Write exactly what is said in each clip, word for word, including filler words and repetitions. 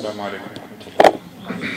السلام عليكم ورحمة الله.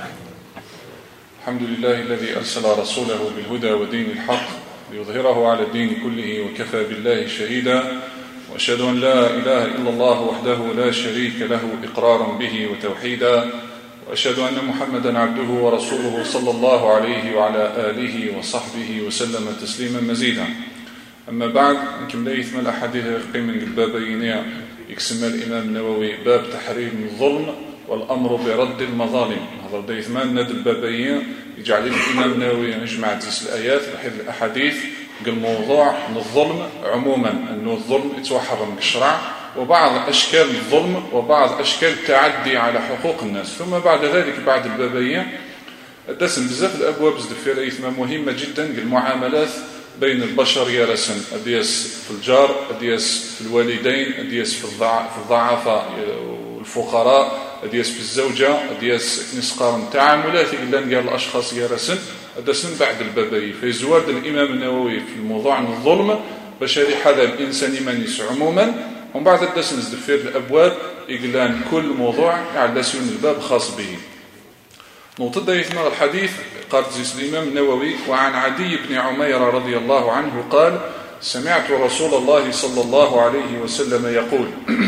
الحمد لله الذي أرسل رسوله بالهدى ودين الحق ليظهره على الدين كله وكفى بالله شهيدا، وأشهد أن لا إله إلا الله وحده لا شريك له إقرارا به وتوحيدا، وأشهد أن محمدا عبده ورسوله صلى الله عليه وعلى آله وصحبه وسلم تسليما مزيدا. أما بعد، يمكن لا يثمن الأحاديث قيم من البابين يكسم الإمام النووي باب تحريم الظلم والأمر برد المظالم. هذا دا يثمن ند البابين يجعل الإمام النووي يجمع تسع الآيات بحيث الأحاديث قال موضوع الظلم عموما، أنه الظلم يتوحرم بالشرع، وبعض أشكال الظلم وبعض أشكال التعدي على حقوق الناس. ثم بعد ذلك بعد البابين دسم بزاف الأبواب زدفير إثمة مهمة جدا، المعاملات بين البشر يا رسم أديس في الجار، أديس في الوالدين، أديس في الضعفاء والفقراء، أديس في الزوجة، أديس نسقار تعاملات إلا قال الأشخاص يا رسم أدسم بعد البابي. في زواد الإمام النووي في الموضوع عن الظلم باش هذا الإنسان يمنيس عموما، ومن بعد الدسم زدفير الأبواب إقلان كل موضوع على سن الباب خاص به. نقطة يثمر الحديث قال الإمام النووي: وعن عدي بن عمير رضي الله عنه قال: سمعت رسول الله صلى الله عليه وسلم يقول: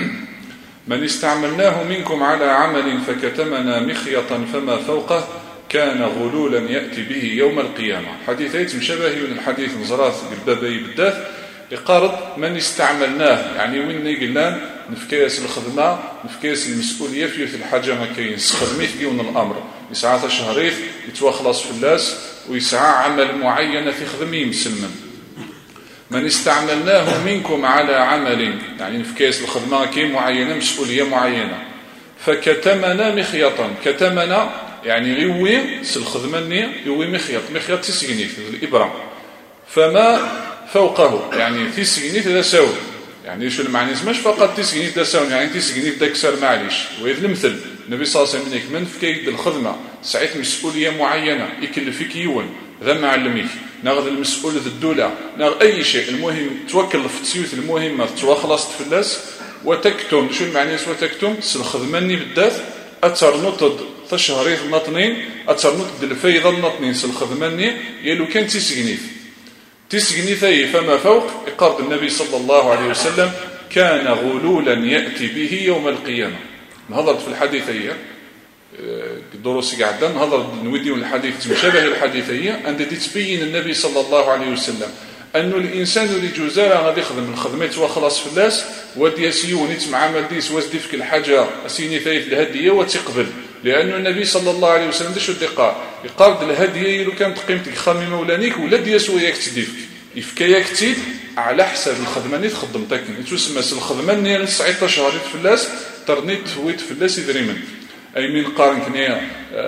من استعملناه منكم على عمل فكتمنا مخيطا فما فوقه كان غلولا يأتي به يوم القيامة. حديثيت مشابه من الحديث نزرات بالبابي بالذات لقارض من استعملناه، يعني وين قلنا نفكيس الخدمة نفكيس المسؤولية في الحاجة ما كاينش خدمي في يوم الأمر يسعى شهريت يتوخلص في الناس ويسعى عمل معين في خدمي مسلم. من استعملناه منكم على عمل، يعني نفكيس الخدمة كاين معينة مسؤولية معينة، فكتمنا مخيطا، كتمنا يعني يوي سالخدمة يوي مخيط، مخيط تسجنيت الإبرة، فما فوقه يعني تسجنيت ذا ساوي، يعني شو المعنى مش فقط تسجنيت ذا ساوي يعني تسجنيت ذا كسر معليش. وإذ المثل النبي صلى الله عليه وسلم من في كيد الخدمة ساعات مسؤولية معينة يكلفك يون ذا معلميك ناخذ المسؤول ذا الدولة ناخذ أي شيء، المهم توكل في التسيوت المهمة توخلصت في الناس وتكتم. شو المعنى وتكتم سالخدمني بالذات أثر نطد تشهريت النطنين أثر نطد الفيضة النطنين سالخدمني يلو كان تسجنيت تسجني ثي فما فوق إقارة النبي صلى الله عليه وسلم كان غلولا يأتي به يوم القيامة. نهضرت في الحديثية الدروس قاعدة نهضر نودي الحديث مشابه الحديثية عند تبين النبي صلى الله عليه وسلم أنه الإنسان اللي جوزارة غادي يخدم الخدمات وخلاص في الناس ودي سيونيت مع مالديس وزدي في كل حاجة أسيني ثايت الهدية وتقبل، لأن النبي صلى الله عليه وسلم دشو الدقاء يقارد الهدية يلو كانت قيمتك خامي مولانيك ولا ديسو ياك تديفك يفكاياك تيد على حساب الخدمة اللي تخدمتك تسمى الخدمة اللي نسعيت شهريت في الناس ترنيت تويت في الناس يدريمن أي من قارن كنيا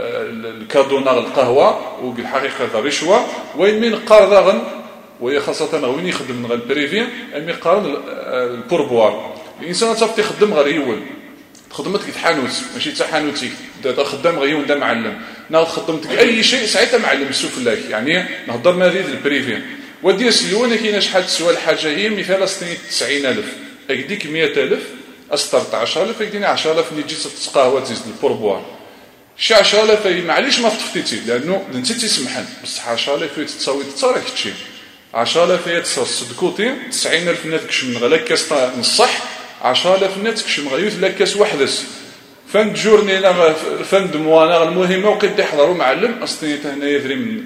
الكادونا القهوة وبالحقيقة ذا رشوة، وين من قارن وهي خاصة وين يخدم غير البريفي أي من قارن البوربوار. الإنسان تفضي يخدم غير يول خدمتك تحانوت ماشي تحانوتك دا خدام غيون دا معلم ناخذ خدمتك أي شيء ساعتها معلم السوف لك، يعني نهضر ما ذي البريفي ودي سيونا كاين شحال تسوى الحاجة هي مثال سنين تسعين ألف أكديك مئة ألف أسترت عشرة ألف أكديني عشرة ألف اللي جيت تسقاهوة تزيد البوربوار شي عشرة ألف معليش ما تفتيتي لأنه انت تسمحن بس عشرة ألف تساوي تصارك تشي عشرة ألف هي تصدقوتي تسعين ألف ناتكش من غلاكاس نصح عشرة ألف ناتكش من غيوث لاكاس وحدس فند جورني أنا فند موانا المهمة وقد يحضروا معلم أصلي هنا يدري من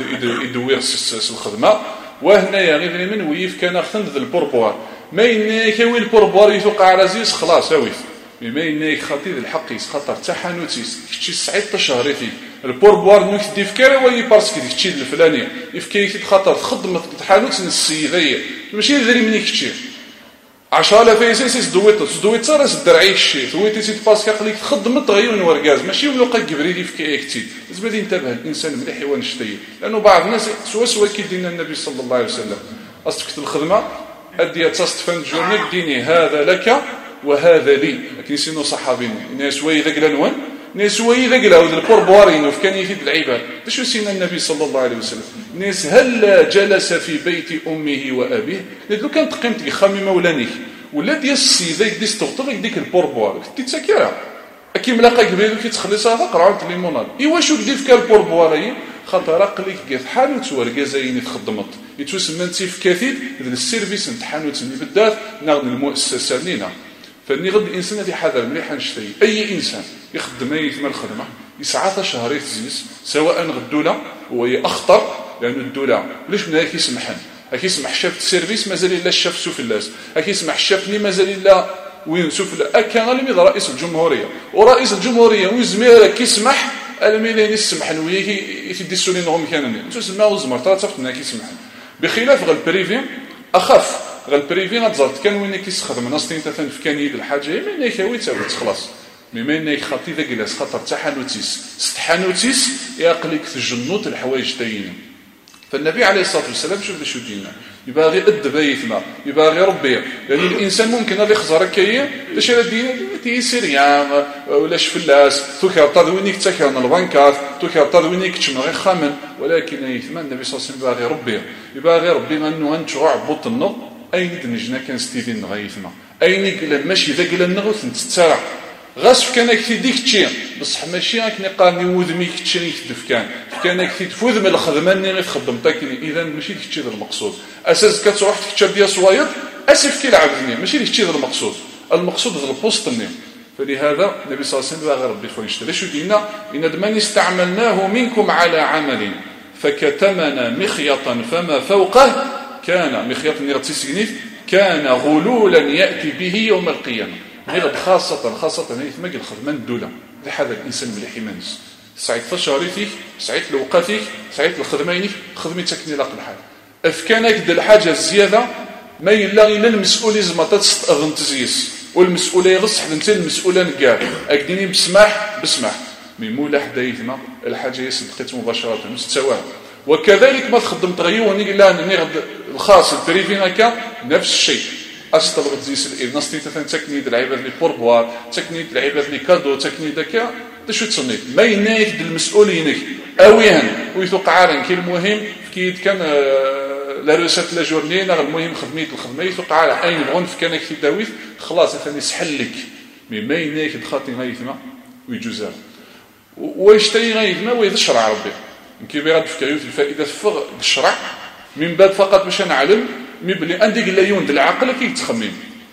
يدوي الخدمة وهنا يغير من ويف كان خند البوربوار ما ينيك وين البوربوار يتوقع على زيس خلاص هويف ما ينيك خطير الحق خطر تحانوتيس كشي سعيد شهريتي البوربوار نوك ديفكار وي بارسكي كشي الفلاني يفكيك خطر تخدم تحانوت السيديه ماشي يدري منك كشي عشرة آلاف يسيس دويت دويت راس الدرعي الشيء دويت تي باسكو قليك تخدم تغير وركاز ماشي ولقى كبريدي في كيكتي لازم ينتبه الانسان مليح يوان شتي، لانه بعض الناس سوا سوا كيدينا النبي صلى الله عليه وسلم اصدقت الخدمه ادي تصفن جورنيك ديني هذا لك وهذا لي، لكن سينو صحابين ناس وي ذقلنون ناس وي ذقلاو البوربوارين وف كان يفيد العباد شو سينا النبي صلى الله عليه وسلم ناس هل جلس في بيت امه وابيه لو كانت قيمتك خامي مولانيك ولا ديال السيده يدي استغطر ديك البوربوار كنتي تسكرها كي ملاقا كبير كي تخلصها قرعه ليموناد ايوا شو دير في كالبور بوالي خاطر قليك كيف حانوت وركازايني تخدمت يتوسمى انت في كثير ديال السيرفيس نتاع حانوت اللي بالذات ناخذ المؤسسه لينا فني غد الانسان هذه حذر مليح نشتري اي انسان يخدم اي ثمن الخدمه يسعى شهرين تزيز سواء غدوله وهي اخطر لان الدوله ليش من هيك يسمحن هيك يسمح شاف السيرفيس مازال الا الشاف سوف اللاس هيك يسمح شافني مازال الا وين سوف كان غالبا رئيس الجمهوريه ورئيس الجمهوريه وزميره كيسمح الميلين يسمح ويه يدي السولين هم كانوا تسمى وزمر تعرفت انك يسمح بخلاف غير البريفي اخف غير البريفي غتزرت كان وين كيستخدم ناس تين تفن في كان يد الحاجه من يكوي تاوي تخلص مما انك خاطي ذا جلاس خاطر تاع حانوتيس استحانوتيس يقلك في الجنوط الحوايج تاعين فالنبي عليه الصلاه والسلام شوف شو دينا يبغي يد بيتنا يبغي ربي لان يعني الانسان ممكن اللي يخزر كاين باش هذا الدين تيسير يا ولا شفلاس توكرطا وينيك تاكرنا البنكات توكرطا وينيك تشمغي خامن ولكن يثمن النبي صلى الله عليه وسلم يبغي ربي يبغي ربي انه انتشرع بطن اين دنجنا كان ستيدين نغيثنا اين قال ماشي ذا قال النغوث نتسارع غاسف كان كثي ديك تشي بصح ماشي راكني قاني وذمي كتشري كدف كان كان كثي تفوذ من الخدمه اللي غير خدمتك اذا ماشي ديك تشي المقصود اساس كتروح تكتب ديال صوايط اسف كي لعبني ماشي ديك تشي المقصود المقصود هذا البوست ني فلهذا النبي صلى الله عليه وسلم باغي ربي خويا نشتري شو دينا ان من استعملناه منكم على عمل فكتمنا مخيطا فما فوقه كان مخيط نيرتيسينيف كان غلولا ياتي به يوم القيامه غير خاصة خاصة هي ثم الخدمة الدولة لهذا الإنسان مليح يمنس سعيد فشاريتك سعيد لوقاتك سعيد الخدمينك خدمتك نلاق الحال أفكانك دل حاجة الزيادة ما يلا إلا المسؤول يزم تست أغن تزيس والمسؤول يغص حد انت المسؤول نقال أكديني بسماح بسماح من مولا حدا يثما الحاجة يصدقت مباشرة مستواه وكذلك ما تخدم تغيو وني لا نغد الخاص البريفين كان نفس الشيء استبغت زيس الناس تيتفن تكنيد العباد لي بوربوار تكنيد العباد لي كادو تكنيد داكا شو تصنيت ما ينايك المسؤولينك اويهن ويتوقع كي المهم كي كان لا روسات لا جورنينا المهم خدميت الخدمه يتوقع على اين بغون في كانك في داويت خلاص ثاني سحلك مي ما ينايك الخاطي غيثما ويجوزها ويشتري غيثما ويشرع ربي كي بيرد في كيوت الفائده فوق الشرع من باب فقط باش نعلم مي بلي عندك العيون ديال العقل كي تخمم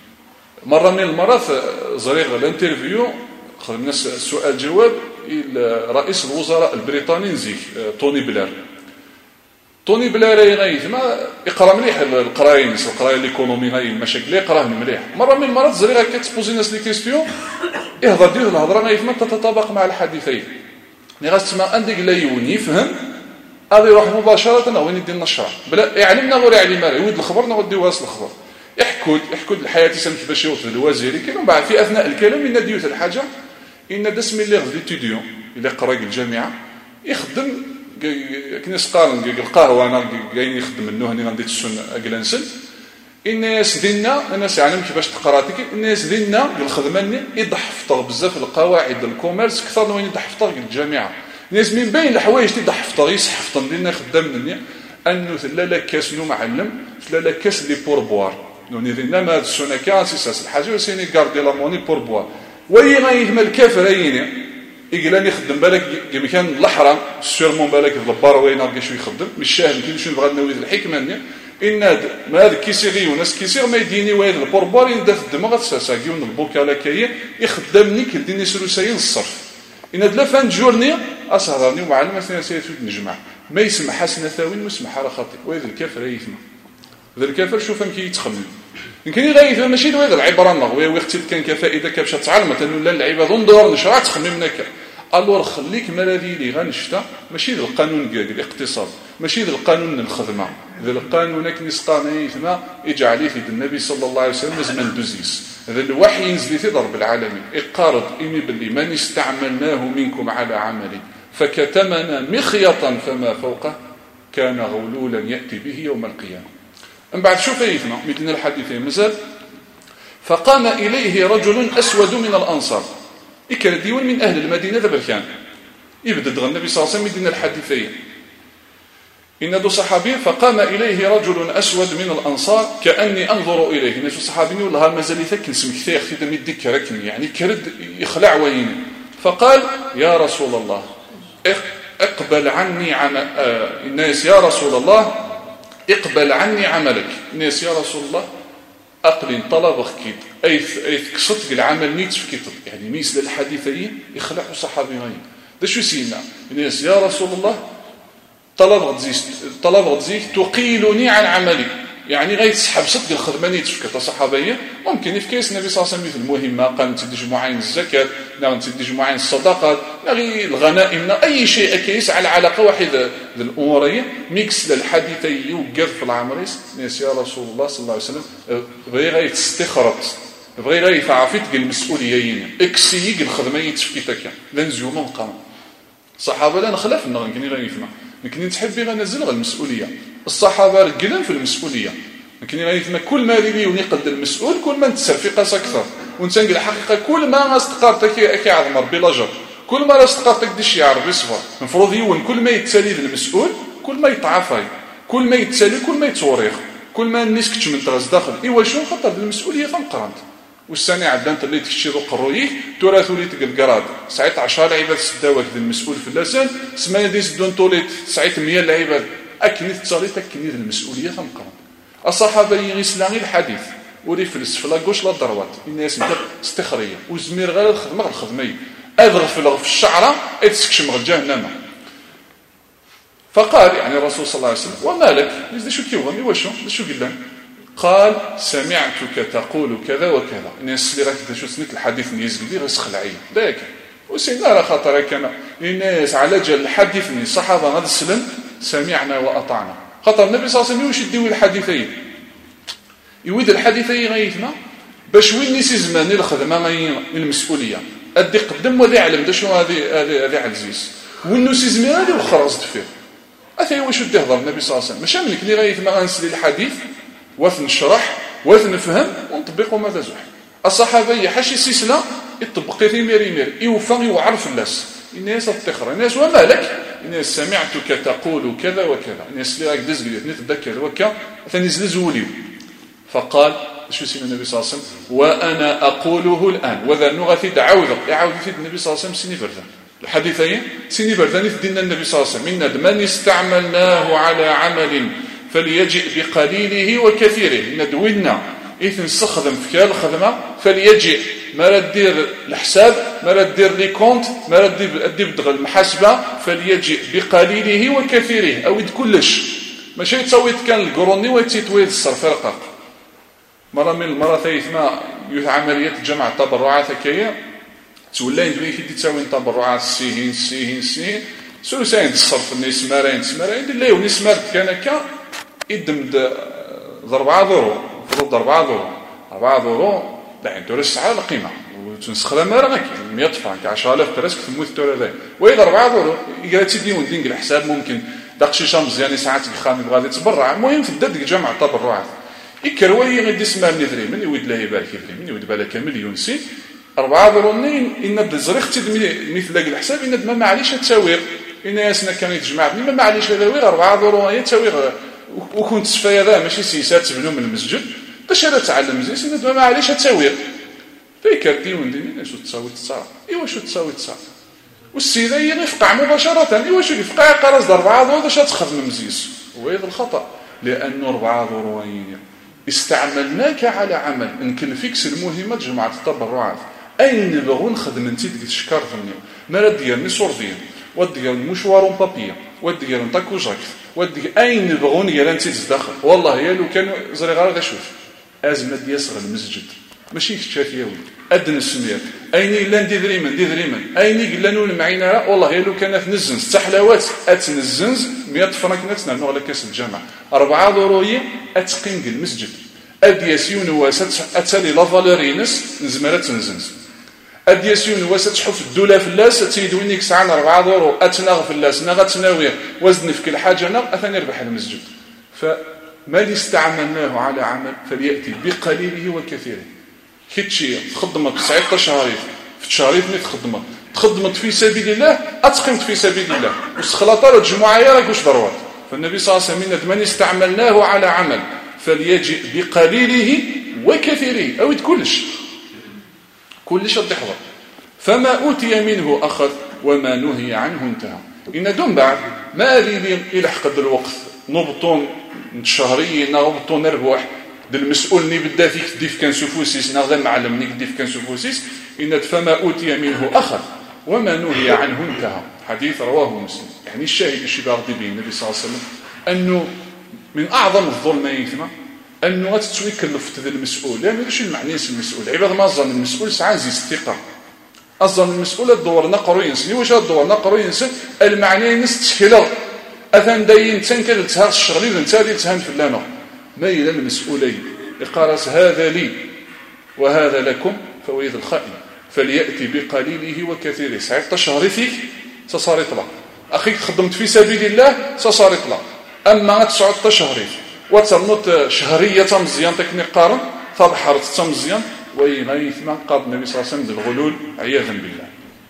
مره من المرات زريغ الانترفيو خدمنا السؤال جواب رئيس الوزراء البريطاني نزيك توني بلير توني بلير غايث ما يقرا مليح القراين القرايه الايكونومي هاي المشاكل يقراه مليح مره من المرات زريغ كتبوزي ناس لي كيستيون يهضر ديال الهضره غايث ما تتطابق مع الحديثين مي غتسمع عندك العيون يفهم هذا يروح مباشرة وين يدي النشرة بلا يعلمنا غير يعلمنا يود الخبر نغدي واصل الخبر يحكوا يحكوا الحياة تسمى كيفاش يوصل الوزيري كانوا بعد في أثناء الكلام إن ديوت الحاجة إن دسم اللي غادي تيديون اللي قرا الجامعة يخدم كنيس قارن القهوة أنا جايين يخدم منه هني غادي تسون أجلنسل الناس دينا الناس يعلم كيفاش تقراتك الناس دينا الخدمة يضحفطوا بزاف القواعد الكوميرس أكثر من يضحفطوا الجامعة ناس من بين الحوايج اللي ضحفطوا يصحفطوا لنا خدام مني انه لا كاس نو معلم لا كاس لي بور بوار نوني دينا ما السونه كان سيساس الحاجه وسيني غاردي لا موني بور بوار وي غايثم الكافرين يقلاني يخدم بالك كان الاحرام سيرمون بالك البار وين نلقى شو يخدم مش شاهد كي شنو بغا نويد الحكمه ان ما هذا كيسيري وناس كيسير ما يديني واحد البور بوار يدات الدماغ تساساكيون البوكالا كاين يخدمني كديني سلوسين الصرف إن هاد لافان جورني أصهرني ومعلم أثناء سيتود نجمع ما يسمح حسنة ثاوين ويسمح على خاطئ وإذا الكافر يثمى إذا الكافر شوف كي يتخمم يمكن يغيث ماشي هذا العبارة نغوي ويختل كان كفائدة كبشة تعلم مثلا لا العباد انظر نشرع تخممناك الور خليك مالذي لي غنشتا ماشي ذا القانون ديال الاقتصاد ماشي ذا القانون الخدمة ذا القانون كنيس قانون يثمى يجعل في النبي صلى الله عليه وسلم زمن دوزيس هذا الوحي ينزل في ضرب العالمين اقارض إمي باللي من استعملناه منكم على عمل فكتمنا مخيطا فما فوقه كان غلولا يأتي به يوم القيامة من بعد شوف يثمى مدينة الحديثين مازال فقام إليه رجل أسود من الأنصار إكر ديون من أهل المدينة ذا بالكان يبدأ النبي صلى الله عليه وسلم مدينة الحديثين إن دو صحابي فقام إليه رجل أسود من الأنصار كأني أنظر إليه نشو صحابيني والله مازال يثكن سمك ثيخ في دم الدكة ركني يعني كرد يخلع وين فقال يا رسول الله اقبل عني عم... آه الناس يا رسول الله اقبل عني عملك. الناس يا رسول الله أقلين طلب خكيت أي كسط العمل نيت فكيت يعني مثل الحديثين يخلعوا صحابيين ده شو سينا الناس يا رسول الله طلب غتزيك طلب غتزيك تقيلني عن عملي يعني غير تسحب صدق الخدمه نيت فكيت صحابيه ممكن يفكيس النبي صلى الله عليه وسلم في المهمه قال تدي معين الزكاه نعم تدي معين الصدقات غير الغنائم اي شيء كيس على علاقه واحده الاموريه ميكس للحديثي وقف في العمريس الناس يا رسول الله صلى الله عليه وسلم بغي غير تستخرط بغي غير تعرفيت المسؤوليه اكسي الخدمه يتفكيتك لنزيو من قام الصحابه لا نخلاف نغني غير يفهم لكن تحبي غنزل غير المسؤوليه الصحابه رجلهم في المسؤوليه لكن غير كل ما يلي ونقد المسؤول كل ما نتسر في قاس اكثر ونتنقل الحقيقه كل ما استقرتك كيعظم ربي لاجر كل ما استقرتك ديش يعرف يصبر المفروض يون كل ما يتسالي المسؤول كل ما يتعافى كل ما يتسالي كل ما يتوريخ كل ما الناس كتشمن تراس داخل ايوا شنو خاطر المسؤوليه فنقرانت والسنه عدانت اللي تكشيرو قرويه تراث ولي تقلقراد ساعه عشرة لعيبه سداوك المسؤول في اللسان سمانه ديس دون توليت ساعه مية لعيبه اكني تصاليت اكني المسؤوليه فنقرانت الصحابه يسلاني الحديث وري فلسفه لا غوش لا ضروات الناس انت استخريه وزمير غير الخدمه الخدميه اذغ في الشعره اتسكشم غير جهنم فقال يعني الرسول صلى الله عليه وسلم وما لك ليش شو كيوغم واش شو قال له قال سمعتك تقول كذا وكذا الناس اللي راك شو سمعت الحديث اللي يزقلي غير خلعيه ذاك وسينا راه خاطر كما الناس على جال الحديث من الصحابه غادي السلم سمعنا واطعنا خاطر النبي صلى الله عليه وسلم واش يديو الحديثين يود الحديثين غيثنا باش وين نسي زمان الخدمه من المسؤوليه ادي قدم وذي علم شنو هذه هذه هذه عزيز وين نسي زمان هذه وخرجت فيه اثي واش ودي يهضر النبي صلى الله عليه وسلم ماشي منك اللي غيثما غنسلي الحديث واث نشرح واث نفهم ونطبقوا ما تزوح الصحابه حاشي سلسله يطبق في ميري ميري يوفق يعرف الناس الناس تخرى الناس وما لك الناس سمعتك تقول كذا وكذا الناس اللي راك دز قلت نتذكر وكا ثنزل زولي فقال شو سيدنا النبي صلى الله عليه وسلم وانا اقوله الان وذا نغثي دعوذ يعاود في النبي صلى الله عليه وسلم سيني بردان الحديثين سيني بردان في دين النبي صلى الله عليه وسلم من من استعملناه على عمل فليجئ بقليله وكثيره ندوينا إذن نستخدم في الخدمه فليجئ ما دير الحساب ما دير لي كونت ما دير بدغ المحاسبه فليجئ بقليله وكثيره او كلش ماشي تصويت كان القروني ويتيتويد الصرف رقاق مره من المرات ثما عمليه جمع التبرعات هكايا تولى ندوي كي تساوي تبرعات سيهين سيهين سيهين سوسين الصرف الناس مارين سمارين اللي وناس مارت كان هكا يدمد أربعة دورو المفروض أربعة دورو أربعة دورو لا انتو الساعه القيمه وتنسخرها ما راك مية فرانك عشرة آلاف تراسك تموت تورا ذا واذا أربعة دورو يقرا تيدي وندير الحساب ممكن داكشي شمس يعني ساعات الخام بغا يتبرع المهم في الدد جمع التبرعات يكروي غادي يسمع نذري من يود الله يبارك فيه من يود بالك مليون سي أربعة دورو ان بد زريخ تدمي مثل ذاك الحساب ان ما معليش تساوي ان ياسنا كان يتجمع ما معليش هذا غير أربعة دورو هي تساوي وكنت تسفايا ذا ماشي سيسات تبنوا من المسجد باش هذا تعلم زي سيدنا ما عليش تساوي فيكرتي وندير شو تساوي تصار ايوا شو تساوي تصار والسيده يفقع مباشره ايوا شو يفقع قرص أربعة دور باش تخدم مزيس وهذا الخطا لانه أربعة دور استعملناك على عمل نكلفيكس المهمه جماعه التبرعات اين نبغوا نخدم انت تشكر فني ما ديال نصور ديال وديال مشوار بابيه وديال نطاكو جاك ودي اين نبغوا ندير انت تدخل والله يا لو كانوا زري غير غاشوف ازمه ديال صغر المسجد ماشي كشاف يا ولد ادن السمير اين الا ندير ريما ندير ريما اين قلنا نون معينا والله يا لو كانت نزنز حتى حلاوات اتنزنز مية فرنك نتسنى على كاس الجامع أربعة ضرويه اتقين المسجد ادياسيون واسات اتالي لا فالورينس نزمره تنزنز ادياسيون واسات تحف الدوله في اللاس تيدوينيك ساعه أربعة دورو اتناغ في اللاس نغا تناوي وزن في كل حاجه نغ اثني ربح المسجد فما اللي استعملناه على عمل فلياتي بقليله وكثيره كيتشي تخدمت تسعة شهرين في شهرين تخدمت تخدمت في سبيل الله اتقمت في سبيل الله وسخلاطه الجمعه يا راك واش ضروات فالنبي صلى الله عليه وسلم من استعملناه على عمل فليجئ بقليله وكثيره او كلش كلش تحضر فما أوتي منه أخذ وما نهي عنه انتهى. إن دون بعد ما اللي يلحق الوقت نبطون شهريين نبطون نربح المسؤول ني بدا فيك ديف كان سفوسيس نغدا معلم ني ديف كان سفوسيس إن فما أوتي منه أخذ وما نهي عنه انتهى. حديث رواه مسلم. يعني الشاهد الشي باغي به النبي صلى الله عليه وسلم أنه من أعظم الظلم يثمى أنه غتتسوي كلفت ذا المسؤول. يعني ماشي المعني المسؤول عباد ما ظن المسؤول ساعات زي الثقة أظن المسؤول الدور نقرو ينسى واش الدور نقرو ينسى المعني نستشكله أثن داين تنكل تهار الشغلي نتالي تهان فلانه ما إلى المسؤولين يقارس هذا لي وهذا لكم فويذ الخائن فليأتي بقليله وكثيره. سعيد تشهري فيك سصار يطلع أخيك خدمت في سبيل الله سصار يطلع. أما تسعود تشهري وترنط شهرية مزيان تكني قارن فبحرت تمزيان ويغيث ما قال النبي صلى الله عليه وسلم بالغلول عياذا بالله.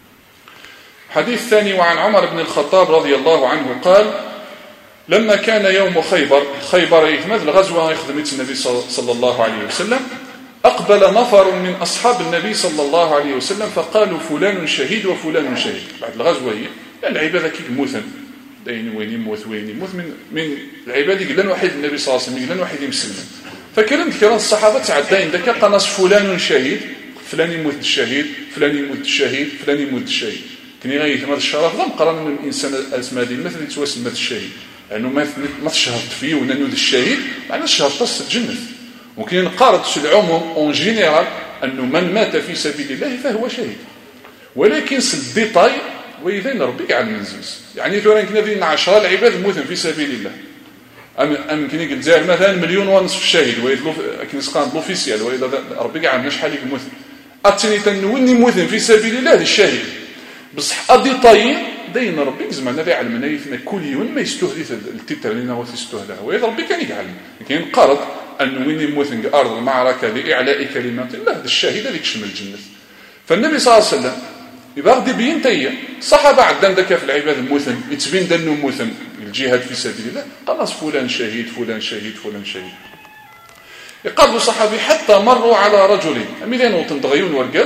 حديث ثاني وعن عمر بن الخطاب رضي الله عنه قال لما كان يوم خيبر خيبر يثمث الغزوة يخدمت النبي صلى الله عليه وسلم أقبل نفر من أصحاب النبي صلى الله عليه وسلم فقالوا فلان شهيد وفلان شهيد. بعد الغزوة هي لأن العبادة كي موثن دين وين يموت وين يموت من من العبادة قلنا واحد النبي صلى الله عليه وسلم قلنا واحد يمسلم. فكلمت كرا الصحابة تعدين ذاك قناص فلان شهيد فلان يموت الشهيد فلان يموت الشهيد فلان يموت الشهيد. كني غير هذا الشرف ضم قرن من الإنسان اسماء دي مثل يتواسم مات الشهيد لأنه ما ما تشهرت فيه وننود الشهيد معناه شهرت الجنة. ممكن نقارض العموم اون جينيرال أنه من مات في سبيل الله فهو شهيد ولكن الديتاي وإذا ربي على المنزيز. يعني ترى يمكن هذه عشرة العباد موتن في سبيل الله أم أم كني قلت زي مثلا مليون ونصف شهيد ويدلو كني سقان لوفيسيال وإذا ربي على شحال يموت أتني تنوني موتن في سبيل الله الشهيد بصح أديتاي دين ربي زعما ذا علمنا يثنا كل يوم ما يستهدف التتر لنا وتستهدف وإذا ربي كان يعلم كاين قرض أن وين يموتن أرض المعركة لإعلاء كلمات الله هذا الشهيد اللي يشمل الجنة. فالنبي صلى الله عليه وسلم يبغى غادي بين تيا صحابة عندنا ذاك في العباد الموثن يتبين دنو موثن الجهاد في سبيل الله خلاص فلان شهيد فلان شهيد فلان شهيد. يقابلوا صحابي حتى مروا على رجل ميلين وتندغيون ورقاز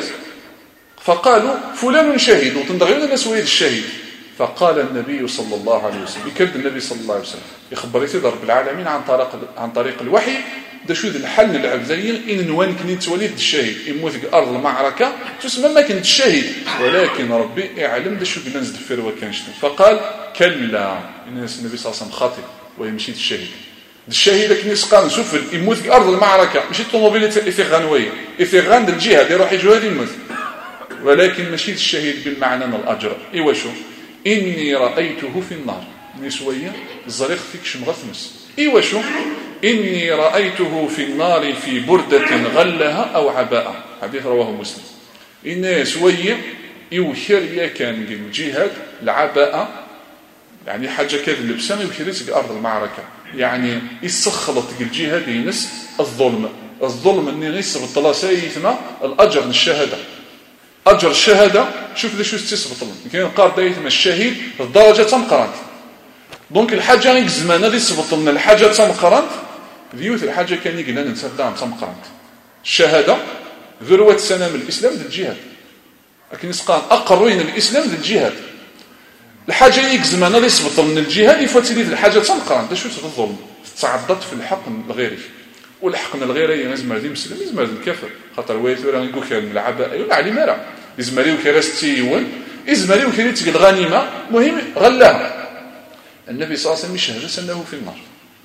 فقالوا فلان شهيد وتندغيون الناس ويد الشهيد. فقال النبي صلى الله عليه وسلم يكرد النبي صلى الله عليه وسلم يخبر يتضرب رب العالمين عن طريق عن طريق الوحي دا شو ذا الحل نلعب زين إن نوان كنت توليد الشهيد يموت أرض المعركة تسمى ما كنت الشهيد ولكن ربي يعلم دا شو قلنا نزد فيه وكانش. فقال كلا الناس النبي صلى الله عليه وسلم خاطئ ويمشي الشهيد الشهيد كني سقان شوف يموت أرض المعركة ماشي الطوموبيل في غنوية في غند الجهاد يروح يجواد يموت ولكن ماشي الشهيد بالمعنى من الأجر. إيوا شو إني رأيته في النار نسوية الزريق فيك شمغثمس. إيوا شو إني رأيته في النار في بردة غلها أو عباءة. حديث رواه مسلم. إن سوية يوخر كان الجهاد العباءة يعني حاجة كذا لبسان يوخريتك أرض المعركة يعني يسخلط الجهاد ينس الظلم الظلم أني غيس بالطلاسة يثنى الأجر من الشهادة أجر الشهادة شوف ذا شو استيسبط لهم كاين قار دايثنا الشهيد الدرجة تمقرانت دونك الحاجة غيك الزمان هذه يسبط لنا الحاجة تمقرانت ذيوث الحاجة كان يقلنا ننسدام تمقرانت الشهادة ذروة سنام الإسلام ذا الجهاد لكن يسقان أقروين الإسلام ذا الجهاد الحاجة غيك الزمان هذه يسبط لنا الجهاد يفوتلي ذا الحاجة تمقرانت شو تغ الظلم تعضت في الحق الغيري والحق الغيري لازم هذه مسلم لازم هذا الكافر خاطر ويث ولا نقول كان العباء ولا علي مرا يزمريو كراستيون يزمريو كريتك الغنيمة مهم غلاها. النبي صلى الله عليه وسلم يشهد أنه في النار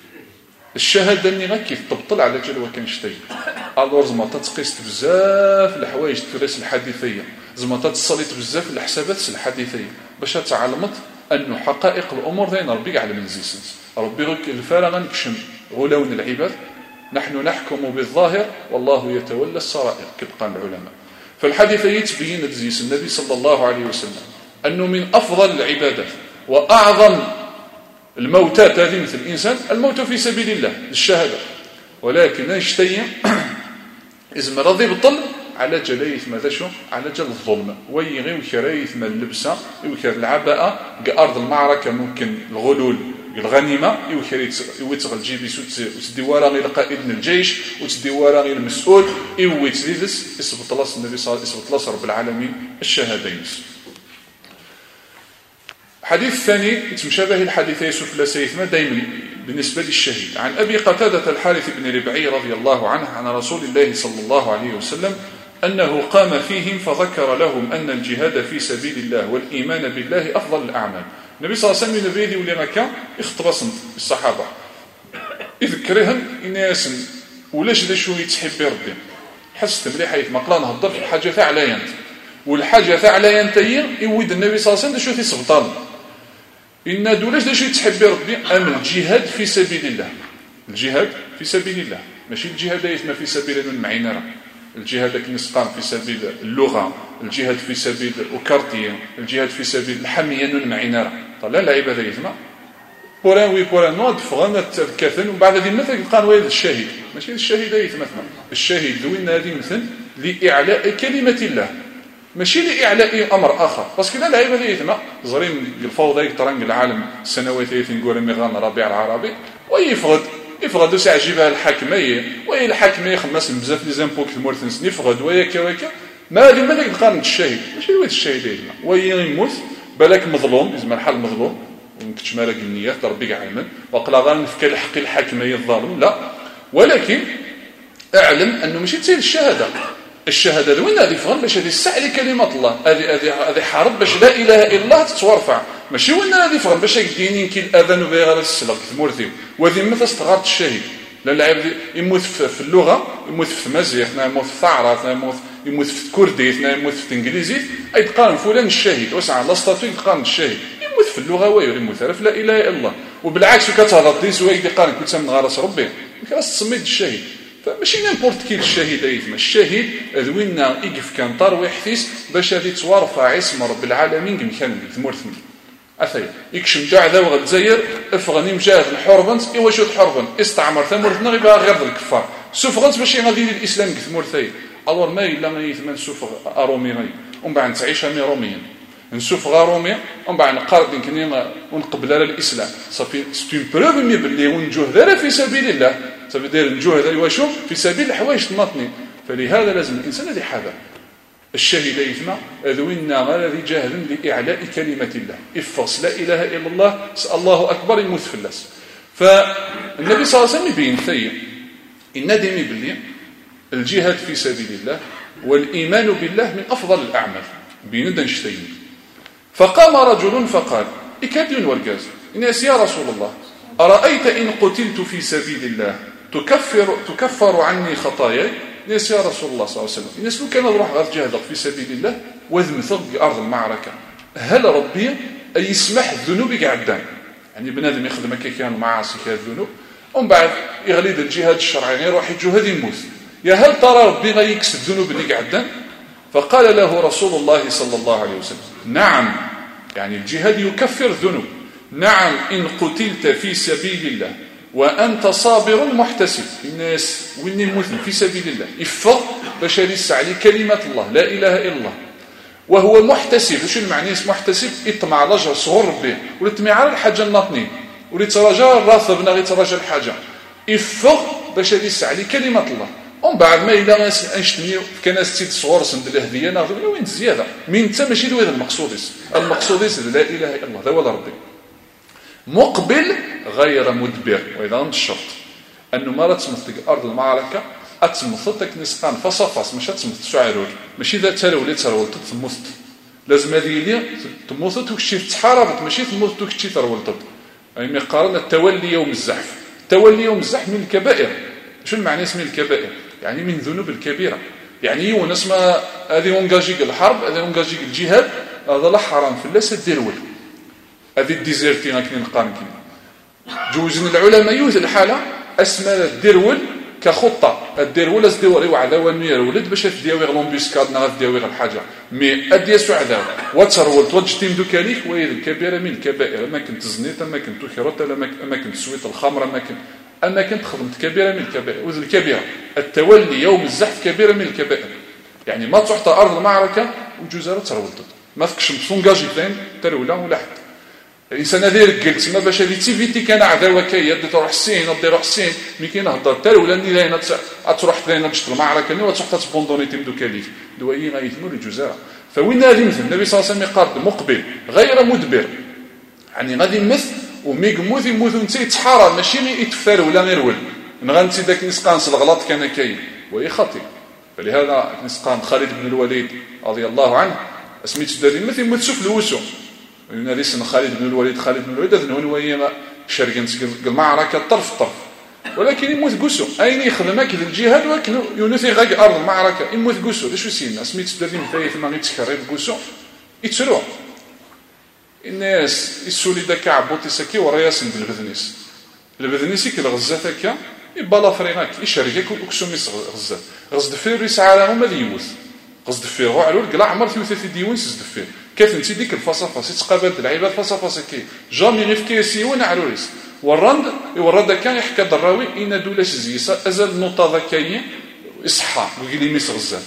الشهادة أني غكيف تبطل على جل وكان شتي ألور زمطات قيست بزاف الحوايج تفرس الحديثية زمطات صليت بزاف الحسابات الحديثية باش تعلمت أنه حقائق الأمور ذين ربي على منزيسنس ربي غك الفارغ نكشم غلون العباد نحن نحكم بالظاهر والله يتولى السرائر كبقى العلماء. فالحديث يتبين تزيس النبي صلى الله عليه وسلم أنه من أفضل العبادات وأعظم الموتات هذه مثل الإنسان الموت في سبيل الله الشهادة ولكن نشتي إذن رضي بالطل على جليث ماذا شو على جل الظلم ويغي وكريث من اللبسة وكر العباءة كأرض المعركة ممكن الغلول الغنيمه يوكري يوتغ الجيبيس وتدي ورا غير قائد الجيش وتدي ورا غير المسؤول يويت ليدس يثبت الله النبي صلى الله عليه وسلم يثبت الله رب العالمين الشهادين. الحديث الثاني مشابه الحديث يوسف لا سيثما دائما بالنسبة للشهيد. عن أبي قتادة الحارث بن ربعي رضي الله عنه عن رسول الله صلى الله عليه وسلم أنه قام فيهم فذكر لهم أن الجهاد في سبيل الله والإيمان بالله أفضل الأعمال. النبي صلى الله عليه وسلم ينبيذي ولي مكان اختبصن الصحابة يذكرهم الناس ولاش ذا شو يتحب ربي حست مليح حيث مقلا نهضر في الحاجة تاع علاينت والحاجة تاع علاينت هي يود النبي صلى الله عليه وسلم شو تيسبطان إن دولاش ذا شو يتحب ربي أم الجهاد في سبيل الله. الجهاد في سبيل الله ماشي الجهاد يسمى في سبيل المعينرة، الجهاد كنسقام في سبيل اللغة، الجهاد في سبيل الكارتية، الجهاد في سبيل الحمية المعينرة. طلع لعيب هذا يسمى بوران وي بوران نوض فغانا كثن وبعد ذي مثل قال ويد الشهيد ماشي الشهيد يتمثل الشهيد دوين هذه مثل لإعلاء كلمة الله ماشي لإعلاء أمر آخر. بس كذا لعيب هذا يتمثل زرين الفوضى يقترن العالم السنوات يتنقول ميغان ربيع العربي ويفغد يفغد سيعجبها الحاكمية وهي الحاكمية خمس بزاف لي زامبو كالمورثنس يفغد وياك وياك ما هذه ماذا يقارن الشهيد ماشي ويد الشهيد يتمثل ويموت بالك مظلوم يزمر الحال مظلوم ومكتش مالك النيات ربي علما وقلا غير نفكر الحق الحاكمية الظالم لا، ولكن اعلم انه ماشي تسير الشهاده الشهاده وين هذه فهم باش هذه الساعه لكلمه الله هذه هذه هذه حارب باش لا اله الا الله تتورفع ماشي وين هذه فهم باش يديني كي الاذان وغير السلق ثمورثي وهذه مثل استغارت الشهيد لا العبد يموت في اللغه يموت في مزيح يموت في ثعره يموت يموت في كردي يموت في انجليزي اي تقارن فلان الشهيد وسع الله ستاتوي تقارن الشهيد يموت في اللغه وير يموت عرف لا اله الا الله وبالعكس كتهضر دي سواء يقارن كنت من غرس ربي كاس تسميت الشهيد فماشي نيمبورت كي الشهيد ايثما الشهيد ذوينا يقف كان طار ويحثيس باش هذه توارفع اسم رب العالمين كان ثمورثني اثي يكشم تاع ذا وغد زير افغني مجاهد الحربنت ايوا شو الحربن استعمر ثمورثنا غير غير الكفار سوفغنت باش غادي الاسلام كثمورثي الور ما الا ما يثمن سوف ارومي ومن بعد تعيش مي روميين نشوف غارومي ومن بعد نقارب يمكن ونقبل على الاسلام صافي ستون بروف مي باللي ونجهد في سبيل الله صافي داير نجهد واش في سبيل الحوايج تماطني فلهذا لازم الانسان هذه حاذر الشهيد يثنى ذوينا غير جاهد لاعلاء كلمه الله افص لا اله الا الله الله اكبر يموت في الناس. فالنبي صلى الله عليه وسلم يبين ثي الندم باللي الجهاد في سبيل الله والايمان بالله من افضل الاعمال بيندن شتين. فقام رجل فقال إكادين والجاز إناس يا رسول الله أرأيت إن قتلت في سبيل الله تكفر, تكفر عني خطاياي إناس يا رسول الله صلى الله عليه وسلم إناس لو كان أروح غير جهدك في سبيل الله وذمثق بأرض المعركة هل ربي أن يسمح الذنوب قعدان يعني بنادم يخدم كيكان معاصي كالذنوب ومن بعد يغليد الجهاد الشرعي يروح يجهد يموت يا هل ترى ربي غيكس الذنوب اللي قعدان؟ فقال له رسول الله صلى الله عليه وسلم نعم يعني الجهاد يكفر الذنوب نعم إن قتلت في سبيل الله وأنت صابر محتسب الناس وين يموت في سبيل الله يفض باش يسعى لكلمة الله لا إله إلا الله وهو محتسب شو المعنى محتسب يطمع رجع صغر ربي ويطمع على الحاجة الناطنين ويترجى الراثبنا يترجى الحاجة يفض باش يسعى لكلمة الله ومن بعد ما إلا أنشتني كان السيد صغور سند الهدية ناخذ وين زيادة من أنت ماشي دويد المقصوديس المقصوديس لا إله إلا الله ذا ولا ربي مقبل غير مدبر وإذا الشرط أنه ما تمثل أرض المعركة أتمثلتك نسقان فصفص مش أتمثل شعرور ماشي ذا تلولي ترولت تمثل لازم هذه لي تمثل وكشي تحاربت ماشي تمثل وكشي ترولت أي مقارنة التولي يوم الزحف التولي يوم الزحف من الكبائر شو المعنى اسم الكبائر يعني من ذنوب الكبيرة يعني يونس ما هذه ونجاجيك الحرب هذه ونجاجيك الجهاد هذا لا حرام في الله سديرول هذه الديزيرتي غنكني نقارن كنا جوزن العلماء يوز الحالة اسمى الديرول كخطة الديرول اسديوري وعداوة نير ولد باش تديوي غلومبيسكاد نغاف ديوي الحاجة مي اديسو عداوة وترول توجتيم دو كاليك وهي الكبيرة من الكبائر ما كنت زنيت ما كنت كيروت ما كنت سويت الخمر ما كنت أما كنت خدمت كبيرة من الكبائر وذ الكبيرة التولي يوم الزحف كبيرة من الكبائر يعني ما تحت أرض المعركة وجزارة ترولت ما تكشم سونجاجي ثاني ترولا ولا حد الانسان هذا يرجل تما باش هذه تيفيتي كان عداوه كايا بدات تروح السين ودي روح السين ملي كينهضر حتى ولا ني لاينا تروح تلاينا باش المعركه ني وتروح تبوندوني تيمدو كاليف دوي غيثموا الجزاء. فوين غادي يمثل النبي صلى الله عليه وسلم يقال مقبل غير مدبر، يعني غادي يمثل ومي يموت يموت انت يتحارى ماشي غير يتفار ولا غير ول نغنتي داك نسقانس الغلط كان كاين وهي خطير. فلهذا نسقان خالد بن الوليد رضي الله عنه سميتو داري مثل يموت في الوسو قلنا ليس خالد بن الوليد خالد بن الوليد هذا هو هي شاركين المعركه طرف طرف، ولكن يموت قسو اين يخدم هكذا الجهاد ولكن ينثي غير ارض المعركه يموت قسو لاش سينا سميتو داري مثايث ما غيتكرر قسو يتسرو الناس يسولي داك عبوتي سكي ورياس بالبذنيس البذنيسي كي الغزات هكا يبالا فريناك يشاركك وكسوميس غزات غزد فير يسعى هما اللي يموت غزد فير غو علول كلا عمر ثلاثه ديوان زد فير كيف انت ديك الفصافاس تقابل العباد فصافاس كي جامي غير كيسيون عروريس ورند يورد كان يحكى دراوي ان دولاش زيسا ازل نوطه ذكيه اصحى ويقول لي ميس غزات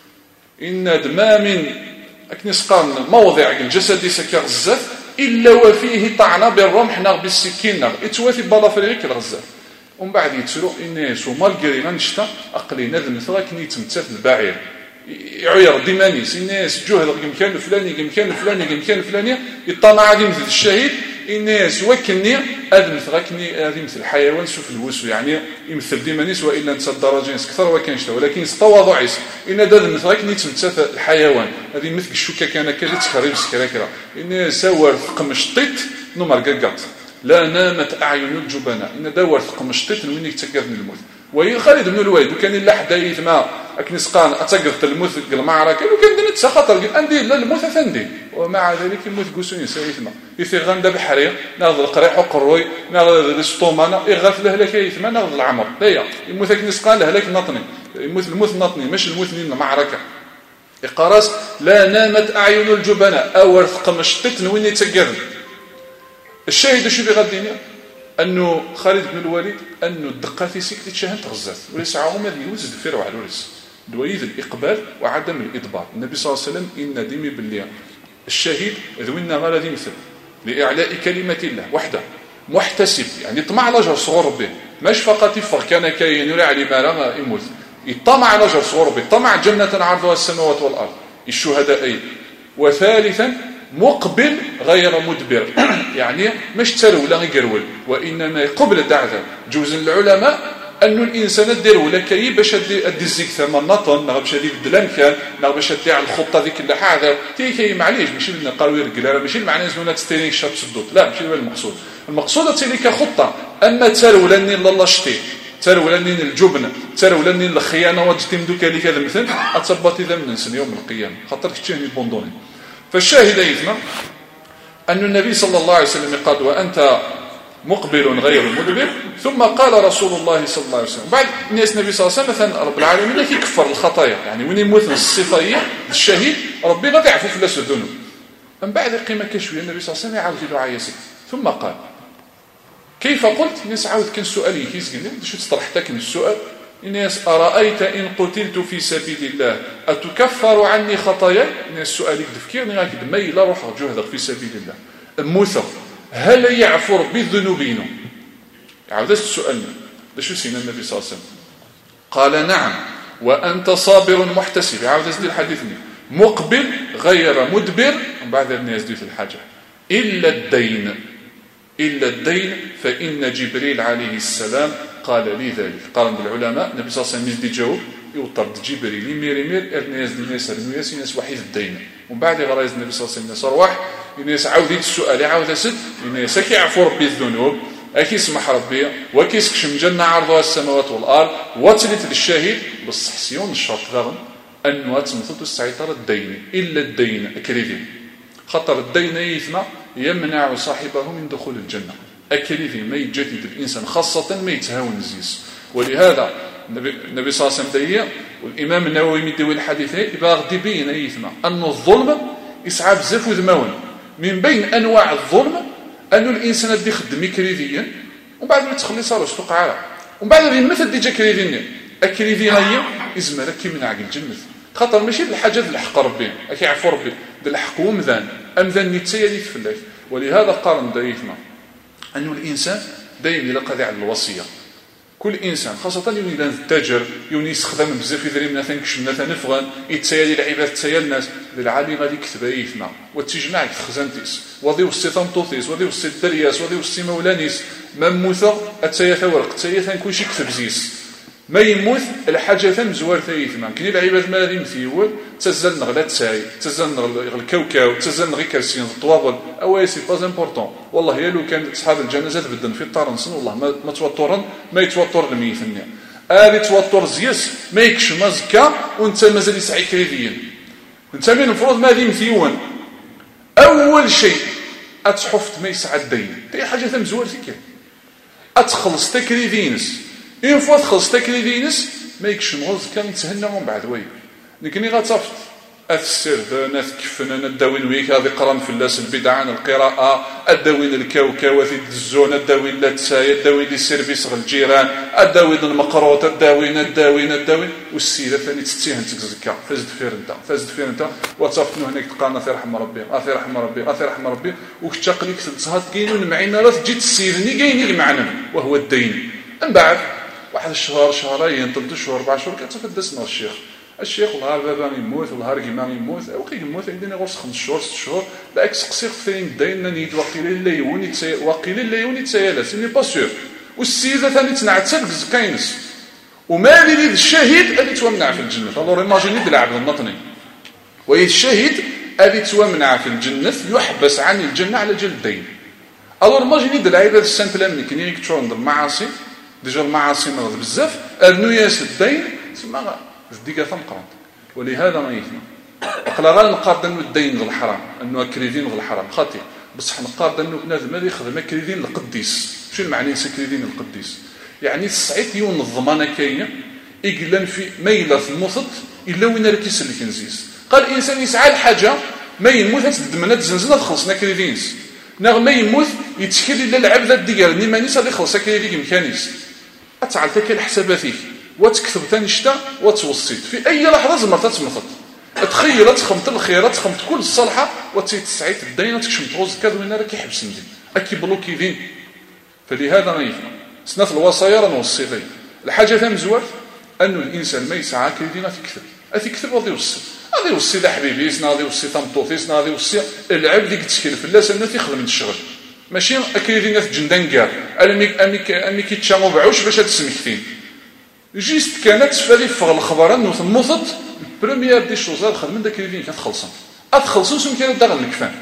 ان دمام اكنسقان موضع الجسد سكا غزات الا وفيه طعنه بالرمح نغ بالسكين نغ يتوافي بالافريك الغزات ومن بعد يتسرو الناس ومالغري غنشتا اقلي نذم ثراك نيتمثل البعير يعير ديمانيس الناس جهد مكان الفلاني مكان الفلاني مكان الفلاني يطلع عادي مثل الشهيد الناس وكني ادم ثراكني هذه مثل الحيوان شوف الوسو يعني يمثل ديمانيس والا انت الدرجين اكثر وكانش ولكن تواضعيس ان داد ثراكني تمثل الحيوان هذه مثل الشوكه كان كذا تخرب سكراكرا ان سوار قمشطيت نمر قاقط لا نامت اعين الجبناء ان دور قمشطيت وين يتكذن الموت وهي خالد بن الوليد وكان لا حدا يثما اكنسقان اتقف الموت المعركه وكان دنت خطر عندي لا الموت ثندي ومع ذلك الموت قسوني سيثما يثي غندا بحريه ناخذ القريح وقروي ناخذ السطومانه يغاث له لك يثما ناخذ العمر لا الموت اكنسقان له لك نطني الموت الموت نطني مش الموت المعركه اقراص لا نامت اعين الجبناء او قمشطت وين يتقذن الشاهد شو بغديني انه خالد بن الوليد انه الدقاتي سكتت شهن تغزات وليس عاهم هذه يوزد في روح الورس دويد الاقبال وعدم الادبار. النبي صلى الله عليه وسلم ان ديمي باللي الشهيد ذوينا ما الذي مثل لاعلاء كلمه الله وحده محتسب يعني يطمع على اجر صغور ربه ماش فقط يفرق كان كاين ولا علي ما يموت يطمع على اجر صغور ربه طمع جنه عرضها السماوات والارض الشهداء أي. وثالثا مقبل غير مدبر يعني مش ترو ولا يقرول وانما يقبل دعذا جوز العلماء انه الانسان دير ولا كاي باش ادي الزيك ثمن نطن نغ باش ادي بدلان كان نغ باش ادي على الخطه ديك اللي حاضر تي كاي معليش ماشي بدنا قالوا يرجل ماشي المعنى زونه تستيني شاب صدوط لا ماشي هو المقصود المقصود تي لك خطه اما ترو ولا ني الله شتي ترو ولا ني الجبن ترو ولا ني الخيانه وتتمدو كالي كذا مثل اتصبط اذا من نسن يوم القيامه خاطر كتشهني بوندوني. فالشاهد ايثما ان النبي صلى الله عليه وسلم قال وانت مقبل غير مدبر ثم قال رسول الله صلى الله عليه وسلم بعد الناس النبي صلى الله عليه وسلم مثلا رب العالمين كيكفر الخطايا يعني وين يموت الصفيه الشهيد ربي غادي يعفو فلاس الذنوب من بعد قيمه كشويه النبي صلى الله عليه وسلم يعاود دعاء ياسين ثم قال كيف قلت الناس عاود كان سؤالي كيس قال شو تطرحتك من السؤال الناس ارايت ان قتلت في سبيل الله اتكفر عني خطاياي الناس سؤالك تفكير غادي مي لا روح جهدك في سبيل الله موثق هل يعفو ربي ذنوبنا عاود السؤال شو سينا النبي صلى الله عليه وسلم قال نعم وانت صابر محتسب عاود ازدي الحديث مقبل غير مدبر ومن بعد الناس دي في الحاجه الا الدين الا الدين فان جبريل عليه السلام قال لي ذلك. قال العلماء النبي صلى الله عليه وسلم يزدي جاوب يوطرد جبريل يمير يمير الناس دي الناس الناس الناس وحيد الدين ومن بعد غرايز النبي صلى الله عليه وسلم صرواح الناس عاود السؤال عاود اسد الناس كيعفو ربي الذنوب اكي يسمح ربي وكيسكشم جنه عرضها السماوات والارض وتلت للشاهد بالصحسيون الشرط غرم انه تمثل السيطره الدين الا الدين اكريدي خطر الدين يثمى يمنع صاحبه من دخول الجنه اكريدي ما يجدد الانسان خاصه ما يتهاون الزيس. ولهذا النبي صلى الله عليه وسلم دايا والامام النووي مدوي الحديث يبقى غادي يبين يثمى ان الظلم يسعى بزاف وذماون من بين انواع الظلم انه الانسان اللي يخدم كريديا ومن بعد ما تخلي صار سوق عرق ومن بعد يمثل ديجا كريديا الكريديا هي ازمه كي من عقل الجنه خاطر ماشي الحاجات اللي حق ربي كيعفو ربي ديال الحق ومذان امذان نتايا لي تفلاك. ولهذا قال دايثنا أن الإنسان دائما إلا قضي على الوصية كل إنسان خاصة يوني لان التاجر يوني يستخدم بزاف يدري مثلا كشمنا نفغان يتسايا العباد تسايا الناس العالي غادي يكتب يثنا وتجمع خزانتيس وذي وسي ثمطوثيس وذي وسي الدرياس وذي وسي مولانيس ما موثا اتسايا ثورق تسايا ثان كلشي يكتب زيس ما يموت الحاجه ثم زوار ثيثنا كاين العباد ما غادي مثيول تزل نغلا تساي تزل نغل الكاوكاو تزل نغي كرسيين الطواغل او سي با امبورطون والله يا لو كان اصحاب الجنازات بدن في الطرنسن والله ما, ما توترن ما يتوتر الميت النيا ادي توتر زياس ما يكش مزكا وانت مازال يسعي كريديا انت من المفروض ما غادي مثيون اول شيء اتحفت ما يسعى الدين هي حاجه ثم زوار فيك اتخلص تكريدينس اون فوا تخلص تكريدينس ما يكش مغز كان تهنى من بعد وي لكني غتصفت السربان الكفن الداوين ويك هذه قران في اللاس البدعان القراءه الداوين الكاوكاوات الزون الداوين لا تسايا الداوين دي سيرفيس الجيران الداوين المقروط الداوين الداوين الداوين والسيده ثاني تتيهن تزكا فازد فير انت فازد فير انت وتصفنوا هناك تلقانا في رحم ربي في رحم ربي في رحم ربي وكتاق ليك تزهد كاينون معينا راه تجي تسيرني كاين المعنى وهو الدين من بعد واحد الشهر شهرين ثلاث شهور اربع شهور كتفدسنا الشيخ الشيخ والله بابا يموت والله كيما يموت وكي يموت عندنا غير خمس شهور ست شهور باكس قصير فين داينا نيت وقيل لا يوني وقيل لا يوني تسايل سيني با سور والسيده ثاني تنعتل كاينس وما يريد الشهيد اللي تومنع في الجنه الور ايماجيني ديال عبد النطني وهي الشهيد اللي تومنع في الجنه يحبس عن الجنه على جل الدين الور ايماجيني ديال العباد السامبل من كاين يكثروا عند المعاصي ديجا المعاصي مرض بزاف النياس الدين تسمى زديكا ثم قران ولهذا ما يثنى اقلا غير نقارد انه الدين غير الحرام انه كريدين غير الحرام خاطي بصح نقارد انه بنادم اللي يخدم كريدين القديس شنو المعنى كريدين القديس يعني السعيد يون الضمانه كاينه يقلن في ميله الموثط الا وين ركيس اللي كنزيس قال الانسان يسعى الحاجه ما يموت تدمنا تزنزنا تخلصنا كريدينس نغ ما يموت يتشكل الا العبد ديال ني مانيس غادي يخلص كريدين مكانيس اتعال تاك الحساباتي وتكتب ثاني شتا وتوصيت في اي لحظه زمر تتمخط تخيل تخمت الخيره تخمت كل الصالحه وتسعيت الدين تكشم تغوز كاد وين راه كيحبس ندي اكي بلوكي دين فلهذا ما يفهم سنه الوصايا راه نوصي غير الحاجه ثم زوار انه الانسان ما يسعى كيدينا تكتب اتكتب غادي يوصي غادي يوصي ذا حبيبي سنا غادي يوصي طمطوطي سنا غادي يوصي العبد اللي كتشكل في الله سنه تيخدم الشغل ماشي اكيدينا في جندان كاع امي امي امي كيتشامو بعوش باش تسمكتين جيست كانت فالي فغ الخبر انه الموثط بريمير دي شوزات خدمن داك كريدين كتخلصن اتخلصوا سم كان داغ الكفان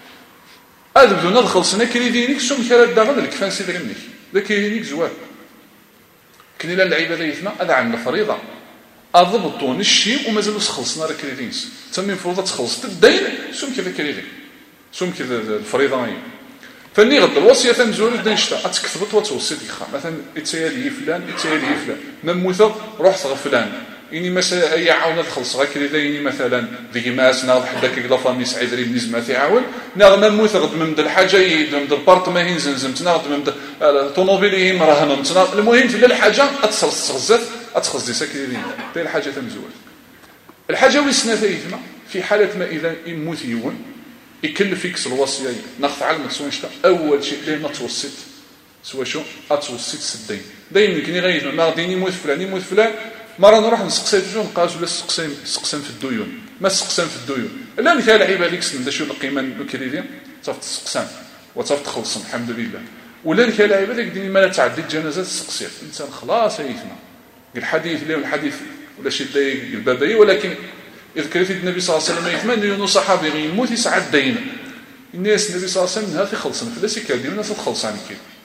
هذا بدونا نخلصنا كريدينيك سم كان داغ الكفان سيدي منك داك كريدينيك زوال كاين لا العباده يثنا هذا عندنا فريضه اضبطوا الشيء ومازالوا خلصنا راه كريدينس تسمي المفروض تخلص الدين سم كذا كريدين سم كذا الفريضه هي فني غد الوصيه تنزول الدين شتا اتكتبت وتوصي ديخا مثلا اتسالي فلان اتسالي فلان مموثه روح فلان اني مثلا اي عاونه تخلص غير كريديني مثلا ديماس ناض حداك لا فامي سعيد ري بنزمه تعاون ناغ مموثه غد من الحاجه يد البارطما هين زنزمت ناغ من الطوموبيل مراهنه المهم في الحاجه اتخلص غزات اتخلص دي سكريدين دير الحاجه تنزول الحاجه ويسنا ثيثما في حاله ما اذا يموت يون يكلف فيك الوصيه ناخذ علم تسوين شتا اول شيء ليه ما توصيت سوا شو اتوصيت سدين دايما يمكن غير ما غادي يموت فلان يموت فلان مره نروح نسقسي في جون نقاس ولا سقسم سقسم في الديون ما سقسم في الديون لا مثال العيبه ديك سن شو القيمه الكريدين صافي تسقسم وتصافي تخلص الحمد لله ولا مثال العيبه ديك ديما لا تعدي الجنازات تسقسي الانسان خلاص يثنى الحديث اللي الحديث ولا شي داي البابيه ولكن إذ كريت النبي صلى الله عليه وسلم يتمنى أنه صحابي يموت يسعى الدين الناس النبي صلى الله عليه وسلم هذا يخلصنا فلاس يكادي والناس تخلص عنك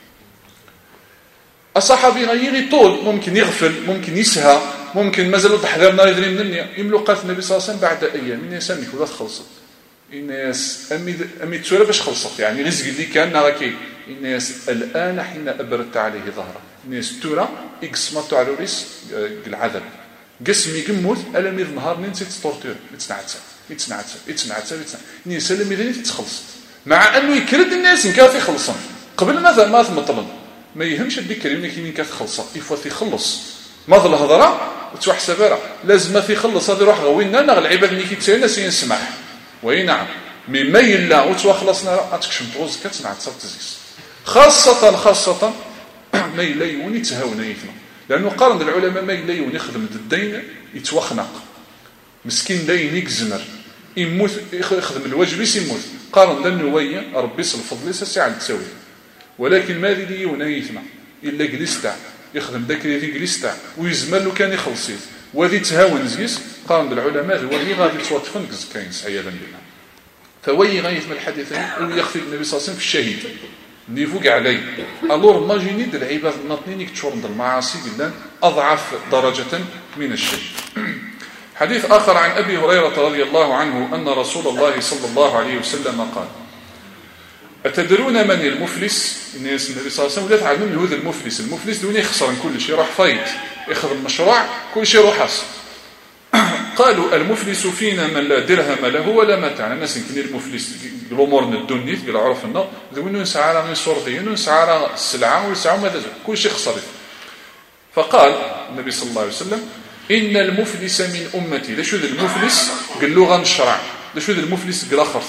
الصحابي غير طول ممكن يغفل ممكن يسهى ممكن مازال تحضر نار يدري من النية يملو قالت النبي صلى الله عليه وسلم بعد أيام الناس أمك ولا تخلصت الناس أمي أمي تسوى باش خلصت يعني رزق اللي كان راكي الناس الآن حين أبردت عليه ظهره الناس تورا إقسمتوا على ريس العذاب قسمي قموت الا ميد نهار نين تيت طورتور يتنعتها يتنعتها يتنعتها ني سلم ميداني تتخلص مع انه يكرد الناس ان كان يخلصن قبل ما ما مطلب ما يهمش ديك كلمه كي كان تخلص يفوا يخلص ما ظل الهضره توحسب راه لازم ما يخلص هذا يروح غوينا انا العباد اللي كيتسالنا سي نسمح وي نعم مما يلا وتوا خلصنا اتكشم تغوز كتنع تصرتزيس خاصة خاصة ما يلا يوني تهاونا يثنا لأنه قارن العلماء ما يلا يوني يخدم الدين يتوخنق مسكين دين يكزمر يموت يخدم الواجب يموت قارن لأنه ويا ربي يصل فضلي ساعة تساوي ولكن ما ذي يونا يثنا إلا جلستا يخدم ذاك اللي جلستا ويزمر له كان يخلصيت وذي تهاون زيس قارن العلماء هو اللي غادي توطفن كاين عياذا بالله فوي غايث من الحديثين ويخفي النبي صلى الله عليه وسلم في الشهيد نيفوق عليه الور ماجيني د العباد الناطنين يكتشور د المعاصي بالله اضعف درجه من الشهيد. حديث اخر عن ابي هريره رضي الله عنه ان رسول الله صلى الله عليه وسلم قال اتدرون من المفلس؟ الناس النبي صلى الله عليه وسلم لا تعلمون من هو المفلس. المفلس دون يخسر كل شيء راح فايت يخدم مشروع كل شيء روح حاصل. قالوا المفلس فينا من لا درهم له ولا متاع. الناس يمكن المفلس الامور الدنيا قال عرفنا ذو نسعى من صورتين نسعى السلعه ونسعى ماذا كل شيء خسر. فقال النبي صلى الله عليه وسلم ان المفلس من امتي. لا شو ذا المفلس قال لغه الشرع لا شو ذا المفلس قال اخر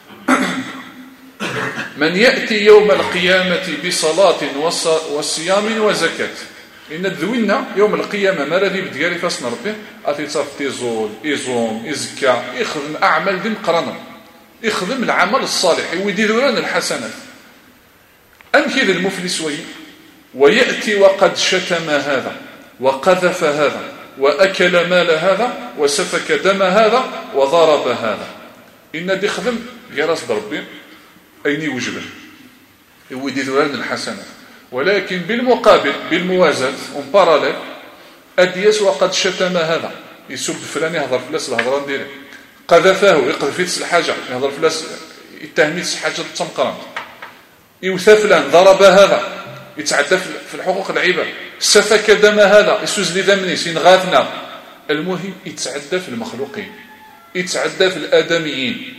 من ياتي يوم القيامه بصلاه وصيام وزكاه. إن الذوينا يوم القيامة ما الذي بديالي فاسنا ربي أتي تصف تيزول إيزوم إزكا يخدم أعمال ذي مقرنا يخدم العمل الصالح ويديرون الحسنات. أم كذا المفلس وي ويأتي وقد شتم هذا وقذف هذا وأكل مال هذا وسفك دم هذا وضرب هذا. إن دي خدم جرس ربي أين يوجبه ويديرون الحسنات ولكن بالمقابل بالموازاة اون باراليل اديس وقد شتم هذا يسب فلان يهضر فلاس الهضره ندير قذفه يقذف فيت الحاجه يهضر فلاس يتهميت حاجه تمقران يوثى فلان ضرب هذا يتعدى في الحقوق العباد سفك دم هذا يسوز لي دمني ينغاثنا. المهم يتعدى في المخلوقين يتعدى في الادميين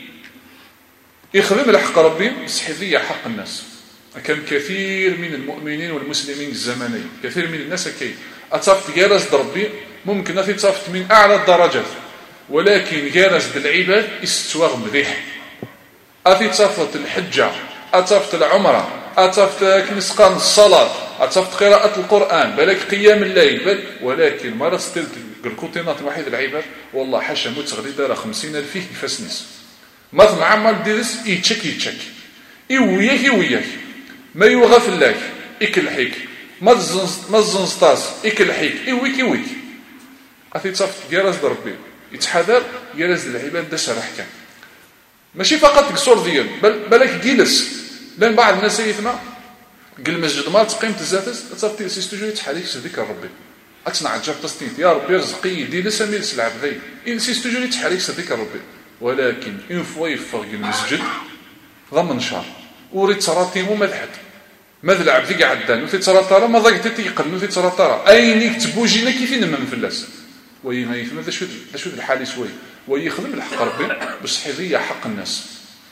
يخدم الحق ربي صحيح حق الناس. كان كثير من المؤمنين والمسلمين الزمنيين كثير من الناس كي أتصفت جالس ربي ممكن أن تصفت من أعلى الدرجات ولكن جالس بالعباد استواغ مليح أتي تصفت الحجة أتصفت العمرة أتصفت كنسقان الصلاة أتصفت قراءة القرآن بالك قيام الليل بل ولكن ما رستلت الكوتينات الوحيد العباد والله حاشا متغلي دار خمسين ألف يفسنس ما معمل ديرس يتشك يتشك إيوياك إيوياك ما يوغف الله إكل حيك ما الزنسطاس إكل حيك إيويك إيويك أثي تصفت جالس دربي يتحذر جالس العباد دا شرحك ماشي فقط قصور ديال بل بلاك جلس لأن بعض الناس يثنى قل مسجد ما تقيم تزاتس تصفت سيستوجو يتحاليك سذيك ربي أتنا عجب تستيت يا ربي رزقي دي لسا ميلس العبدي إن سيستوجو يتحاليك سذيك ربي ولكن إن فوا يفرق المسجد ضمن شهر وريت صراتي مو مذحت ماذا العبد قعدان وتي تصراترا ما ضاقت تيقل وتي تصراترا اينيك تبوجينا كيف نمن فلاس وي ما يفهم هذا شو هذا شو الحال شوي ويخدم الحق ربي بصح يضيع حق الناس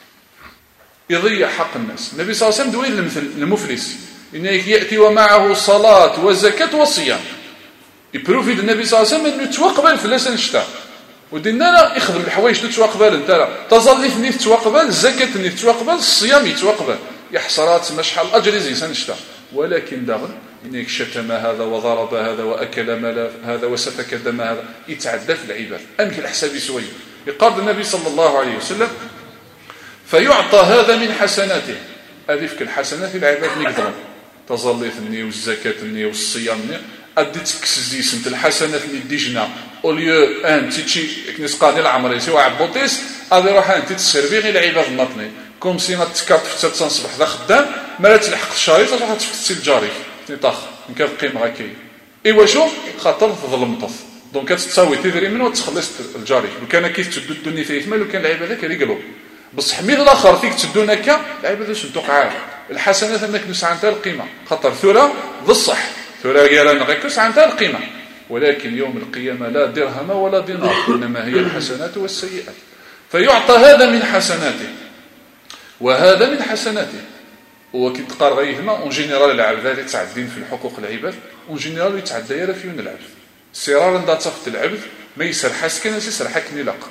يضيع حق الناس. النبي صلى الله عليه وسلم دوين المثل المفلس انك ياتي ومعه صلاه وزكاه وصيام يبروفيد النبي صلى الله عليه وسلم انه توقبل فلاس نشتا ودينا لا يخدم الحوايج اللي توقبل انت لا تظل في توقبل الزكاه اللي توقبل الصيام يتوقبل يا حسرات ما شحال اجر زي سنشتا ولكن داغن انك شتم هذا وضرب هذا واكل مال هذا وسفك دم هذا يتعدى في العباد امك الحساب سوي. يقال النبي صلى الله عليه وسلم فيعطى هذا من حسناته هذيك الحسنات العباد نقدر تظل ثني والزكاه ثني والصيام ادي تكسزي سنت الحسنات اللي ديجنا اوليو ان تيجي كنسقاني العمر يسوى عبوطيس هذا يروح انت تسربي غير العباد النطني كوم سينا تكات في ثلاثة صباح ذا خدام ما تلحق الشهر تروح تفكسي الجاري طاخ نكاد قيمه هكايا ايوا شو خاطر تظلم طف دونك تساوي تدري منو تخلص الجاري لو كان كيتسد الدنيا فيه مال لو كان العباد هكا يقلوا بصح ميل الاخر فيك تسدون هكا العباد واش توقع الحسنات انك نسعى انت القيمه خاطر ثوره بالصح ثوره غير نغيك نسعى انت القيمه ولكن يوم القيامه لا درهم ولا دينار انما هي الحسنات والسيئات. فيعطى هذا من حسناته وهذا من حسناته. وكي تقار غيهما اون جينيرال العباد يتعدين في الحقوق العباد اون جينيرال يتعدى يرى فيون العبد سرارا دا تصفت العبد ما يسرحس كان يسرحك نلاق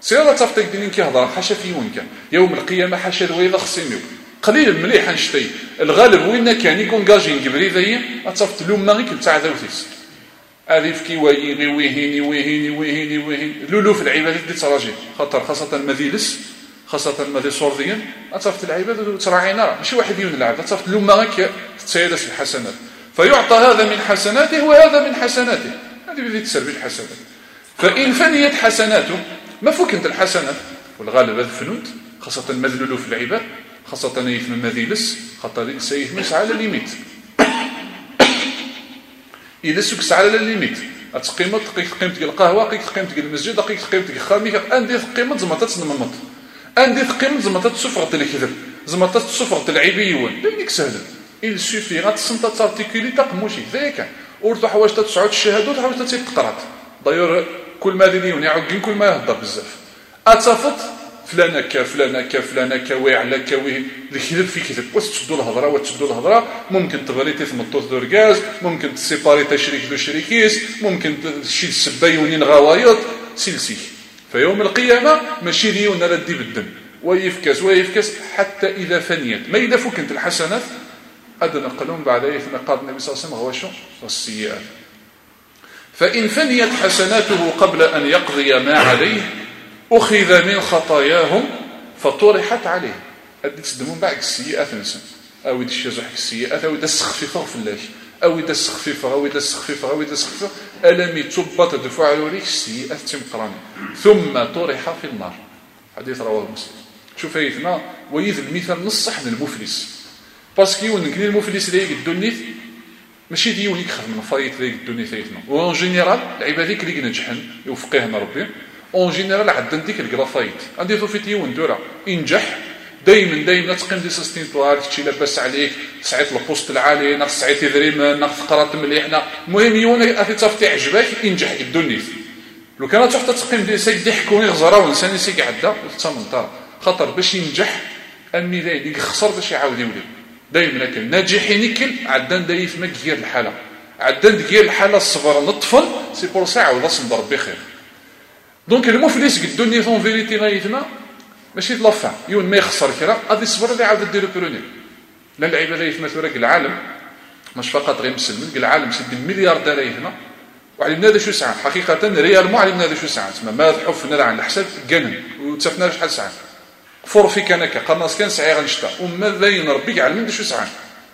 سيرا تفتك دينين كيهضر حاشا في وين كان يوم القيامة حاشا الويضة خصيميو قليل مليح نشتي الغالب وين كان يكون كاجين قبري ذي أتصفت لوم ما غيك تاع ذوثيس ألف كي ويهيني ويهيني ويهيني ويهيني ويهيني لولو في العبادة دي تراجي خاطر خاصة المذيلس خاصة المذي صورديا أتصفت العبادة تراعينا ماشي واحد يون العبادة أتصفت لوم ما غيك تسيدس الحسنات فيعطى هذا من حسناته وهذا من حسناته هذه بدي تسربي الحسنات فإن فنيت حسناته ما فكنت الحسنات والغالب هذا فنوت خاصة المذلول في العباد خاصة يثم المذيلس خاطر سيثمس على الليميت إذا سكس على الليميت أتقيمت قيت قيمت القهوة قيت قيمت المسجد قيت قيمت الخامي أندي قيمت زمطات نممط أندي قيمت زمطات سفرة الكذب زمطات سفرة العيبيون لأنك سهل il suffit غاتسنت تارتيكولي تقموشي ذاك ورتو حوايج تسعود الشهادات حوايج تتقرات داير كل ما ديون يعقين كل ما يهضر بزاف اتفط فلان كا فلان كا فلان كا واعلا كا وي الكذب في كذب واش تشدوا الهضره وتشدوا الهضره ممكن تغريتي ثمطوث دورغاز ممكن تسيباري تشريك دو شريكيس ممكن تشيل السبايونين غوايط سلسي فيوم القيامه ماشي ديون ردي بالدم ويفكس ويفكس حتى اذا فنيت ما اذا فكنت الحسنات أدنى قلون بعد إثم قال النبي صلى الله عليه وسلم غواشو والسيئات فإن فنيت حسناته قبل أن يقضي ما عليه أخذ من خطاياهم فطرحت عليه أدي تسدمون بعد السيئات نسن أو يدي الشزح السيئات أو يدي السخفيفة في الله أو يدي السخفيفة أو يدي السخفيفة أو يدي السخفيفة ألم يتبط دفع عليك السيئات تمقران ثم طرح في النار حديث رواه مسلم شوف هيثنا ويذ المثال نصح من المفلس باسكو يونكني المفلس اللي يقدوني ماشي ديون يخدم من فايت اللي يقدوني ثيثنا وان جينيرال العباديك اللي نجحن يوفقهنا ربي اون جينيرال عندنا ديك الكرافايت عندي تو فيتي وندورا ينجح دائما دائما تقيم دي سستينطوار كتشي لاباس عليك سعيت البوست العالي ناقص سعيتي دريم ناقص قرات مليحنا المهم يون اثي تصفتي عجبك ينجح يقدوني لو كانت تحت تقيم دي سيك يحكوني غزرا ونساني سيك عدا وتسمنطار خاطر باش ينجح امي ذا يخسر باش يعاود يولي دائما لكن ناجحين يكل عدان دايف ما كير الحاله عدان ديال الحاله الصبر نطفل سي بور ساعه ولا صندر بخير دونك المفلس قد الدنيا فون فيريتي غايتنا ماشي تلفع يون ما يخسر كرا غادي الصبر اللي عاود ديرو بروني لا العباده يثما ثورك العالم مش فقط غير مسلم العالم سد المليار دراهم وعلمنا هذا شو ساعه حقيقه ريال مو علمنا هذا شو ساعه تسمى ما حفنا على الحساب كان وتسفنا شحال ساعه فور في كانك قناص كان سعي غنشتا وما ذاين ربي علمنا شو ساعه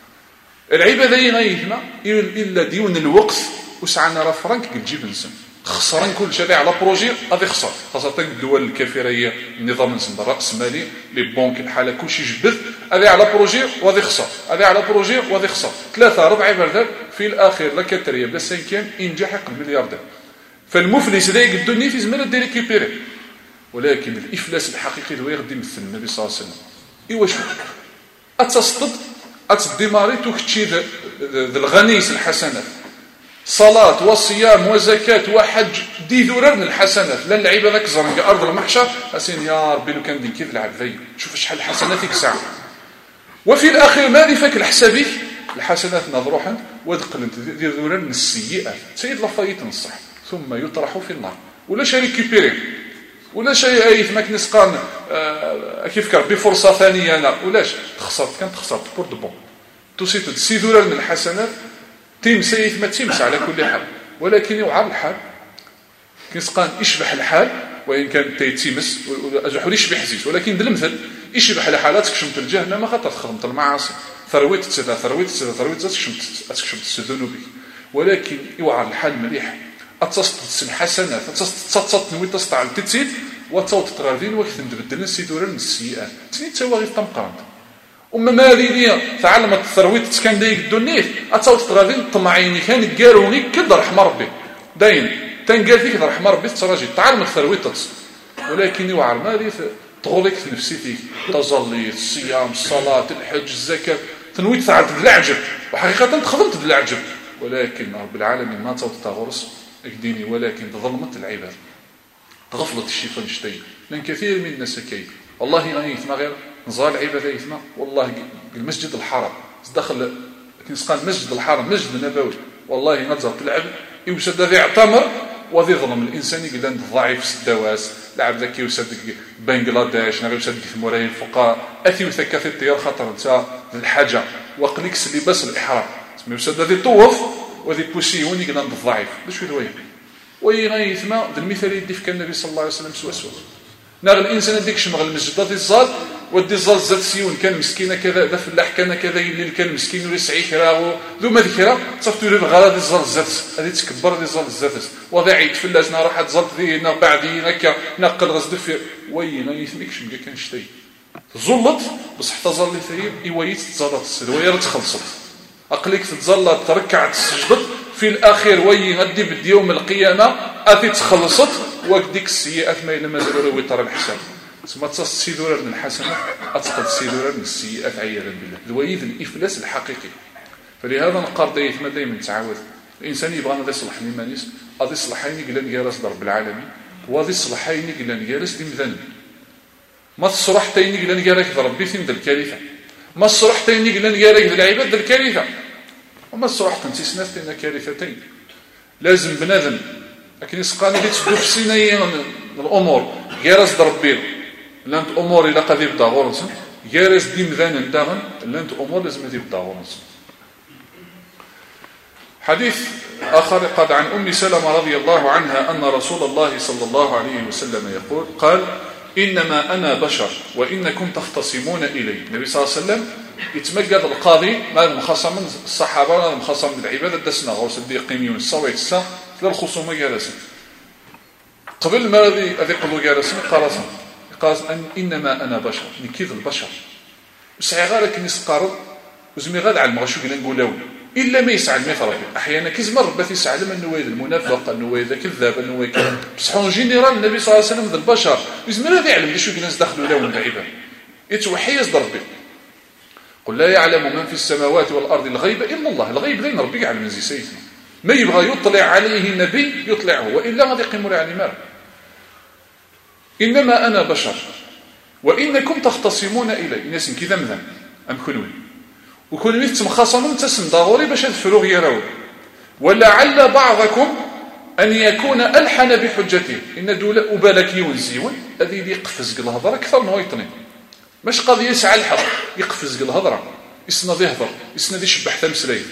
العباده غايثما الا ديون الوقت وسعنا راه فرانك تجيب نسم خسران كل شيء على بروجي غادي يخسر خاصه الدول الكافره هي النظام الراس مالي لي بونك الحاله كلشي جبد هذه على بروجي وغادي يخسر هذه على بروجي وغادي يخسر ثلاثه ربع بردال في الاخير لا كاتريه بلا سانكيام ينجح يقبل ملياردير فالمفلس اللي يقد الدنيا في زمان دير ريكيبيري ولكن الافلاس الحقيقي هو يغدي مثل النبي صلى الله عليه وسلم ايوا شوف اتصدد اتديماري توكتشي ذا الغنيس الحسنات صلاة وصيام وزكاة وحج دي ذرر من الحسنات لان العبادة كزرنك أرض المحشر أسين يا ربي لو كان دين كيف العب ذي شوف شحال الحسنات ساعة وفي الأخير ماذا فاك الحسابي الحسنات نظروحا ودقل دي ذرر من السيئات سيد لفايت نصح ثم يطرح في النار ولا شيء ريكيبيري ولا شيء ايث ما كنسقان آه كيف كربي فرصة ثانية أنا ولاش خسرت كانت خسرت بور دو بون توسيت سي ذرر من الحسنات تيمس ما تيمس على كل حال ولكن يوعر الحال كنسقان يشبح الحال وإن كان تيتيمس أجحول يشبح زيت ولكن بالمثل يشبح الحالات كشمت الجهنم خاطر خدمت المعاصي ثرويت تسدا ثرويت تسدا ثرويت تسدا كشمت كشمت الذنوب ولكن يوعر الحال مليح أتصط الحسنات أتصط نوي تستعل تتسيد وتصوت تغاردين وقت تبدلن سيدورا من السيئات تني تسوى تمقرن أما مالينية تعلمت الثرويت تسكن دايك الدنيا أتصوت تغاردين الطمعيني كان قالوني كد رحمة ربي داين تنقال فيك رحمة ربي تراجي تعلم الثرويت تتص ولكن يوعر مالي تغلق في نفسيتك تظلي الصيام الصلاة الحج الزكاة تنويت تعرض العجب وحقيقة تخدمت بالعجب ولكن رب العالمين ما تصوت تغرس اكديني ولكن ظلمت العباد غفلت الشيطان شتي لان كثير من الناس كيف والله ما يثما غير نزال العباده يثما والله المسجد الحرام دخل كنسقان المسجد الحرام مسجد النبوي والله نزل العبد يوسد ذي اعتمر وذي ظلم الانسان يقدر ضعيف الدواس لعب ذاك يوسد بنغلاديش نغير يوسد في موراي الفقراء اثي وثكا في الطيار خاطر انت الحاجه وقليكس لباس الاحرام تسمى يوسد هذه طوف وهذه بوسي وني قلنا الضعيف شو دوي وي غير يثما المثال يدي في النبي صلى الله عليه وسلم سوا سوا ناغ الانسان هذيك شمغ المسجد هذه الزال ودي الزال زاد سيون كان مسكينه كذا ذا فلاح كان كذا اللي كان مسكين ولا سعي كراغو ذو ما ذكرى صفتو له الغرض الزال زاد هذه تكبر هذه الزال زاد وضع عيد فلازنا راح تزلط ذينا بعدين هكا نقل غزد في وي ما يثميكش ما كانش شتي زلط بصح تظل ثيب ايويت تزلط السدويه تخلصت اقليك تتزلط تركعت السجد في الاخير وي غدي بدي يوم القيامه اتي تخلصت وقديك السيئات ما الا مازال ولا ترى الحساب ثم تصيدور من الحسنات اتقد تصيدور من السيئات عياذا بالله الويد الافلاس الحقيقي فلهذا نقار دايما دائما تعاود الانسان يبغى غادي يصلح ليمانيس غادي يصلحين قال نجالس رب العالمين وغادي يصلحين قال نجالس لمذنب ما تصرح تيني قال نجالك ربي ثم ذا الكارثه ما تصرح تيني قال نجالك العباد ذا الكارثه وما تصرح تنسيسنا تينا كارثتين لازم بنادم لكن يسقاني اللي تدو في سينايين الامور جالس ربي لانت امور الى قد يبدا غورنس جالس ديم ذان داغن لانت امور لازم يبدا غورنس حديث اخر قد عن ام سلمة رضي الله عنها ان رسول الله صلى الله عليه وسلم يقول قال انما انا بشر وانكم تختصمون الي النبي صلى الله عليه وسلم يتمجد القاضي ما المخاصم من الصحابه ولا المخاصم من العباده دسنا غوس الدقيم يونس صويت الساعه الخصومه جالسين قبل ما هذه هذه قالوا جالسين قال قال ان انما انا بشر نكيد البشر وسعي غير كني سقارض وزمي غاد على المغشو قلنا نقولوا الا ما يسعى المثل احيانا كيزمر ربات يسعى لما النويد المنافق النويد كذاب النويد بصح اون جينيرال النبي صلى الله عليه وسلم ذا البشر وزمي لا يعلم شو الناس دخلوا له العباد يتوحي يصدر به قل لا يعلم من في السماوات والارض الغيب الا الله الغيب لين ربي يعلم زي سيدنا ما يبغى يطلع عليه نبي يطلعه والا غادي يقيموا له على مال انما انا بشر وانكم تختصمون الي الناس كذا مثلا ام كنوي وكل ميت مخاصمون تسم ضروري باش الفروغ يراو ولعل بعضكم ان يكون الحن بحجته ان دوله وبالك يونزيون هذه اللي يقفز الهضره اكثر من يطني مش قضيه يسعى الحق يقفز الهضره يسند يهضر يسند يشبح تمثيل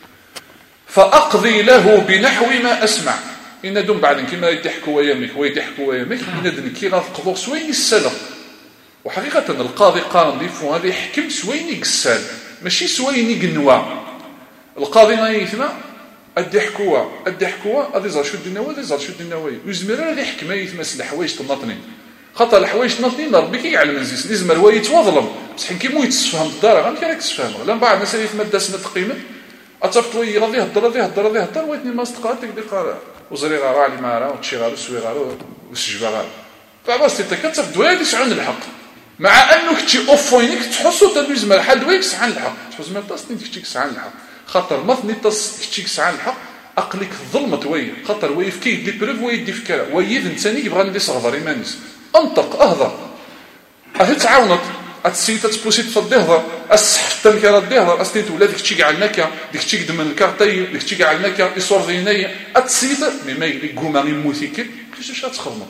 فاقضي له بنحو ما اسمع ان دون بعد كما يضحكوا ويامك ويضحكوا ويامك ان كي غنقضوا سوين السلام وحقيقه القاضي قارن لي فو هذا يحكم سويني قسال ماشي سويني قنوا القاضي ما يثنى الضحكوا الضحكوا هذا زار شو الدنيا هذا زار شو الدنيا ويزمر هذا يحكم ما يتمس الحوايج تنطني خاطر الحوايج تنطني ربي كيعلم نزيس لازم روايه تظلم بصح كيمو يتسفهم الدار غير كان يتسفهم لا بعض الناس اللي يتمدى سنه تقييمه اتصفت وي غادي يهضر غادي يهضر غادي يهضر ويتني ما استقالت ديك قال وزري غارا علي ما راه وتشي غارا وسوي غارا وسجبا غارا فباس انت كتصف دوالي سعون الحق مع انه كنتي اوفوينك تحسو تدوز مال حد ويك سعان الحق تحس ما تصني كنتي سعان الحق خاطر ما ثني تص كنتي سعان الحق اقلك ظلمت وي خاطر وي فكي دي بريف وي دي فكره وي ثاني يبغى ندي صغر ايمانس انطق اهضر اهي تعاونت اتسيت تبوسيت فدهضر السحفت الكره دهضر استيت ولادك تشي علناك ديك تشي قدم الكارتي ديك تشي علناك يصور ذينيا اتسيت مما يقوم يموتيك كيفاش تخرمط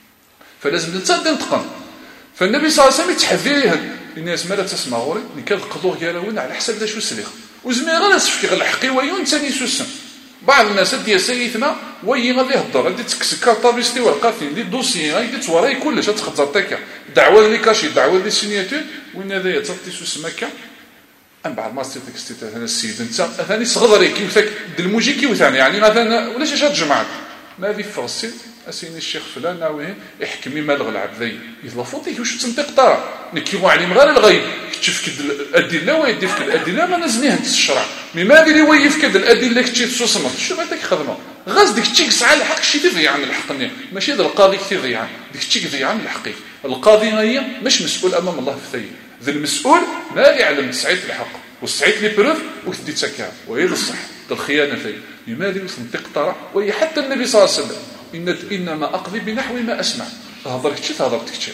فلازم نتصدق نتقن فالنبي صلى الله عليه وسلم يتحذرها الناس ما لا تسمع غوري نكاد قضوه يراون على حسب ذا شو سليخ وزمي غير نسفك غير الحقي ويون ثاني سوسن بعض الناس دي سيثنا وي غادي يهضر غادي تكسكر طابيستي ورقاتي لي دوسي غادي توري كلش تخزر تاكا دعوه لي كاشي دعوه لي سينياتور وين هذايا تصطي سوس مكه من بعد ما استيتك استيت هذا السيد انت ثاني صغري كيفك دلموجي كيوثاني يعني مثلا ولا شي جمعات ما في فرنسي اسيني الشيخ فلان ناوي يحكم ما الغلعب ذي يطلفوتي واش تنطق طرا نكيو عليهم غير الغيب كتشفك الادله ويدي فك الادله ما نزنيه انت الشرع مما اللي ويف كذا الادله كتشي تصوصمت شو بغيتك خدمه غاز ديك تشيك ساعه الحق شي تضيع عن الحقني ماشي هذا القاضي كثير ضيع ديك تشيك ضيع عن الحقي القاضي هي مش مسؤول امام الله في ثي ذا المسؤول ما يعلم سعيت الحق وسعيت لي بروف وتدي تسكع وهي الصح الخيانه في لماذا تنطق طرا وهي حتى النبي صلى الله عليه وسلم إن إنما أقضي بنحو ما أسمع هضرك شي هضرك تكتشف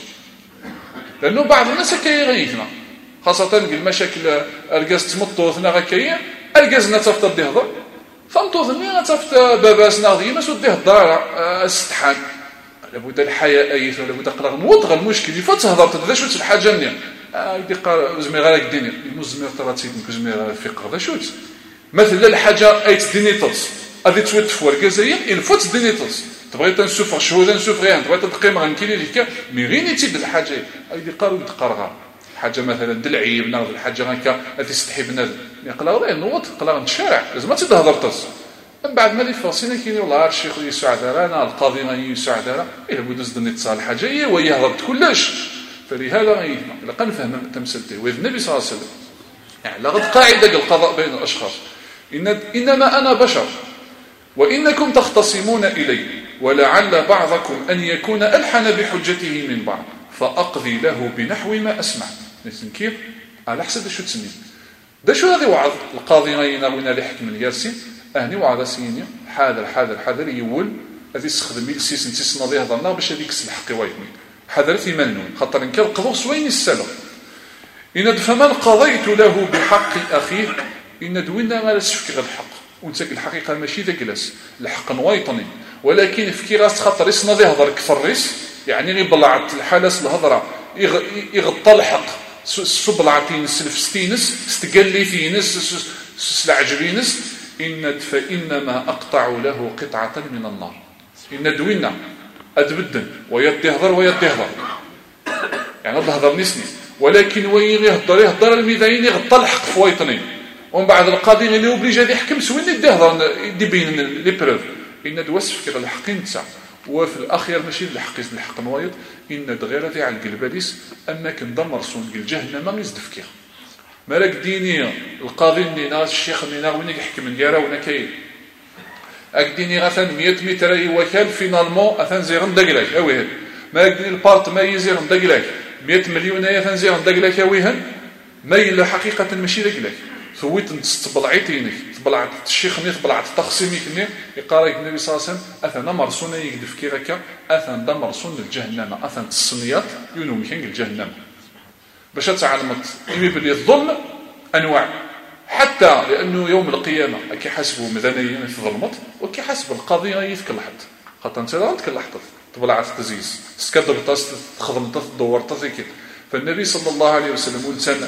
لأنه بعض الناس كيغيثنا خاصة المشاكل أرجاز تمطوثنا غكاية أرجازنا تفت دي هضر فمطوثني تفت باباسنا غيما سود دي هضر استحان لابد الحياة أيث ولا بد قرا نوضغ المشكل يفوت تهضر تدا شوت الحاجة نيا آه يدي قال زمير غير ديني المزمير ترى تيدن كزمير الفقه هذا شوت مثلا الحاجة أي تديني تص أدي تويت فور كزاين الفوت ديني تص تبغي تنسوف شهودا نسوف غير تبغي تقيم غنكيلي ليك مي غير تيد الحاجة يدي قالوا يتقرغا حاجة مثلا دلعيب ناخذ الحاجة هكا هذه تستحي بنادم يقلا غير نوض قلا نتشارع لازم ما تهضر تص من بعد ما لي فاصينا كاين والله الشيخ يساعد انا القاضي غادي يساعد انا الا بد زدني اتصال حاجه هي وهي هضرت كلش فلهذا غيهما الا نفهم تمثلته وذ النبي صلى الله عليه وسلم يعني لغد قاعده القضاء بين الاشخاص إن انما انا بشر وانكم تختصمون الي ولعل بعضكم ان يكون الحن بحجته من بعض فاقضي له بنحو ما اسمع كيف على حسب شو تسمي ده شو هذه وعظ القاضي غينا وين اللي حكم الياسين أهني وعلى سيني حاضر حاضر حاضر يول هذه استخدم ميل سيس نتيس ناضي هضرنا باش هذيك الحق وايدني حاضر في منون خاطر نكر قضوس وين السلام إن فمن قضيت له بحق أخيه إن دوينا ما لسفك غير الحق وانت الحقيقة ماشي ذاك لاس الحق نوايطني ولكن في راس خاطر يس ناضي هضر كفر ريس يعني غير بلعت الحالس الهضره يغطى الحق سبلعتين سلفستينس استقليتينس سلعجبينس إن فإنما أقطع له قطعة من النار إن دوينا أدبدن ويدي هضر ويدي هضر يعني هذا هضر نسني ولكن وين يهضر يهضر الميدانين يغطى الحق في ويطنين ومن بعد القاضي اللي اوبليجي يحكم سوين يدي هضر يدي بين لي بروف إن دوسف كذا الحقين تاع وفي الأخير ماشي الحق يزد الحق نوايض إن دغير ذي على القلباليس أما كندمر سون الجهنم ما يزدفكيه مالك ديني القاضي نينا الشيخ نينا وين يحكم الجاره وين كاين اكديني غثان مية متر يوكل فينالمون اثن زيرن دقلاك اويهن مالك ديني البارت ما يزيرن دقلاك مية مليون اثن زيرن دقلاك اويهن ما يلا حقيقه ماشي دقلاك ثويت تبلعيتينك تبلعت الشيخ ني تبلعت تقسيمك ني يقارك النبي صلى الله عليه وسلم اثن مرسون يقدف كيركا اثن دمرسون الجهنم اثن الصنيات يونو كاين الجهنم باش تعلمت يمي بلي الظلم انواع حتى لانه يوم القيامه كي حسبوا مدنيين في ظلمت وكي حسب القاضي يذكر لحد خاطر انت لا تكل لحد تبلعت تزيز سكدب تخدم تدور تذيك فالنبي صلى الله عليه وسلم ولسنا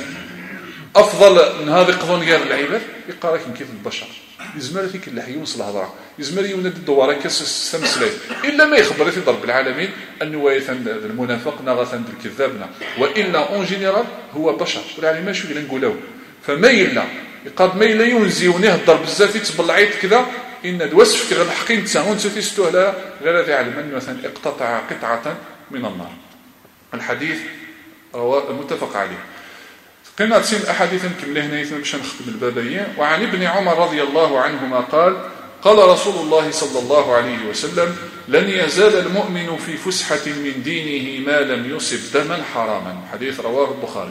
افضل من هذا قضون غير العباد يقرا كيف البشر يزمر فيك اللي حيوصل الهضره يزمر يولد الدواره كاس السمسلات الا ما يخبر في ضرب العالمين انه وايثن المنافق ناغثن الكذابنا والا اون جينيرال هو بشر يعني ما شو نقولوا فما يلا يقاد ما يلا ينزيوني الضرب بزاف يتبلعيت كذا ان دوسف غير الحقين تساهون ستيستو لا غير ذي علم مثلا اقتطع قطعه من النار الحديث رواه المتفق عليه قلنا تسين أحاديث كمله هنا باش نختم البابية وعن ابن عمر رضي الله عنهما قال قال رسول الله صلى الله عليه وسلم لن يزال المؤمن في فسحة من دينه ما لم يصب دما حراما حديث رواه البخاري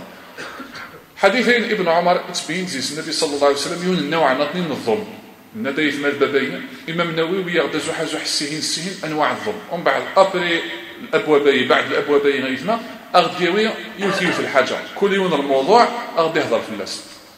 حديثين ابن عمر تبين زيس النبي صلى الله عليه وسلم يون النوع نطني من الظلم الندايث مال البابية إمام النووي يغدا زوحا زوح السهين السهين أنواع الظلم ومن بعد أبري الأبوابي بعد الأبوابي غيثما أغديوي يوثيو في الحاجة كل يوم الموضوع أغدي يهضر في الناس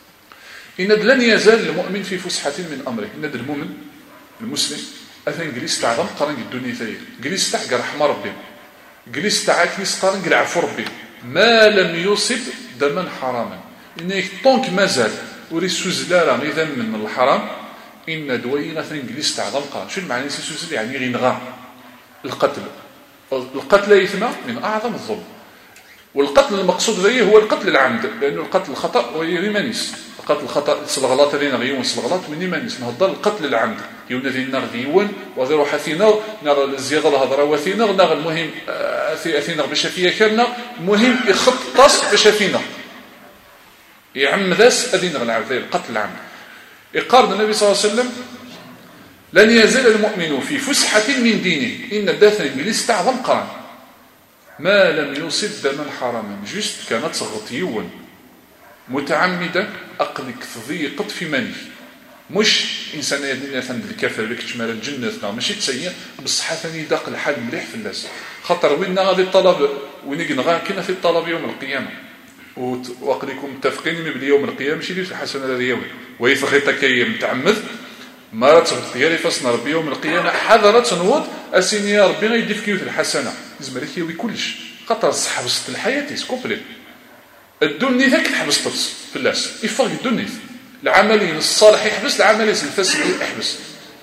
إن لن يزال المؤمن في فسحة من أمره إن المؤمن المسلم أثن جليس تعظم قرن الدنيا ثير جليس تحقر رحمة ربي جليس تعاكنيس قرن قل عفو ربي ما لم يصب دما حراما إنك طونك مازال وري سوزلارا إذا من الحرام إن دوين أثن جليس تعظم قرن شو المعنى سوزل يعني غينغا القتل القتل إثناء من أعظم الظلم والقتل المقصود به هو القتل العمد لأنه القتل الخطأ هو يمانيس القتل الخطأ الغلط لين غيون الغلط من يمانيس نهضر القتل العمد يون ذي النار ذيون وذي حثينا نار الزيادة الهضرة وثينا نار المهم أثينا بشفية كرنا مهم يخط تص بشفينا يعم ذاس أذينا العمد القتل العمد يقارن النبي صلى الله عليه وسلم لن يزال المؤمن في فسحة من دينه إن الداثن الإنجليز تعظم قرن ما لم يصب دما حراما جست كانت صغطيون متعمدة أقلك تضيقت في مني مش إنسان يدني ثند الكافر بك تشمال الجنة ماشي تسيء بصحة ثاني داق الحال مليح في الناس خطر وين غادي الطلب وين نغا كنا في الطلب يوم القيامة وأقلكم متفقين من يوم القيامة ماشي في الحسنة اليوم ويفغيتك كي متعمد ما راه تغلط ديالي فاصنا ربي يوم القيامه حضره تنوض اسيني يا ربي غيدي في كيوت الحسنه لازم لك يوي كلش خاطر حبست الحياه كومبليت الدنيا ذاك حبست في اللاس يفرق الدنيا العملين الصالح يحبس العملين الفاسد يحبس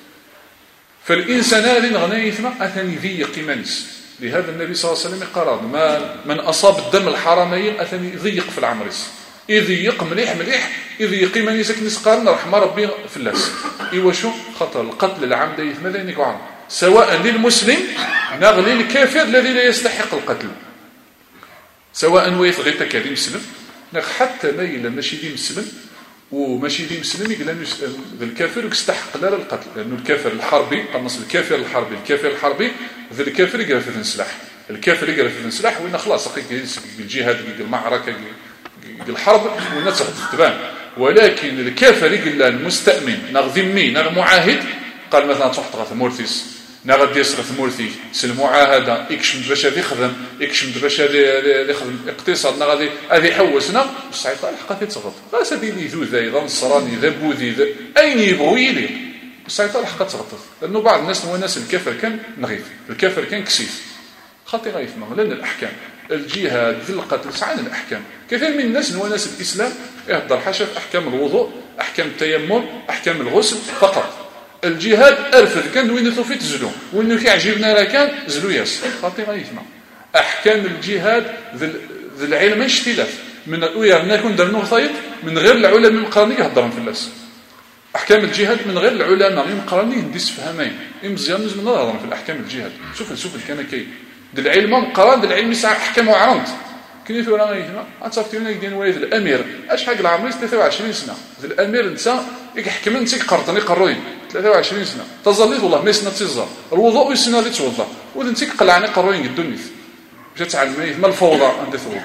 فالانسان هذا غنى يثمى اثني ذي قيمانيس لهذا النبي صلى الله عليه وسلم قال ما من اصاب الدم الحرامين اثني يضيق في العمريس يضيق مليح مليح يضيق قيمانيس كنس قارن رحمه ربي في اللاس ايوا شو خطر القتل العمد يثمى ذا يقعد سواء للمسلم ناغ للكافر الذي لا يستحق القتل سواء ويف غير تكادي مسلم ناغ حتى ما الا ماشي دي مسلم وماشي دي مسلم يقول الكافر يستحق لا القتل لانه الكافر الحربي قنص الكافر الحربي الكافر الحربي ذا الكافر يقرا في السلاح الكافر يقرا في السلاح وين خلاص الجهاد المعركه الحرب والناس تتبان ولكن الكافر يقول المستأمن ناغ ذمي ناغ معاهد قال مثلا تحت غاث مورثيس ناغ ديس غاث مورثي المعاهده يكشم باش هذا يخدم يكشم باش هذا يخدم اقتصاد ناغ هذه هذه يحوسنا السعيطه الحق تغلط غاس هذه ذو ذا ايضا الصراني ذا بوذي ذا اين يبغوا يلي السعيطه الحق تغلط لانه بعض الناس هو الناس الكافر كان نغيف الكافر كان كسيف خاطي غايف ما لان الاحكام الجهاد ذي القتل سعان الاحكام كثير من الناس هو ناس الاسلام يهضر حاشا في احكام الوضوء احكام التيمم احكام الغسل فقط الجهاد ارفد كان وين في تزلو وين كيعجبنا راه كان زلو ياس خاطي غايفما احكام الجهاد ذي العلم اختلاف من ويا كون درنا خيط من غير العلماء المقرنين يهضرون في الناس احكام الجهاد من غير العلماء المقرنين ديس فهمين مزيان من نهضروا في الاحكام الجهاد شوف شوف كان كاين دل العلم مقرن دل العلم يسع احكام وعرنت كيف ولا غيثما اتفتينا يدين وايد الامير اش حق العمر ثلاثة وعشرين سنه ذا الامير انت يحكم انت قرطني قروين ثلاثة وعشرين سنه تظليت والله ما سنه تزار الوضوء والسنه اللي توضا وانت قلعني قروين الدنيا جات تعلم ما الفوضى عند ثوض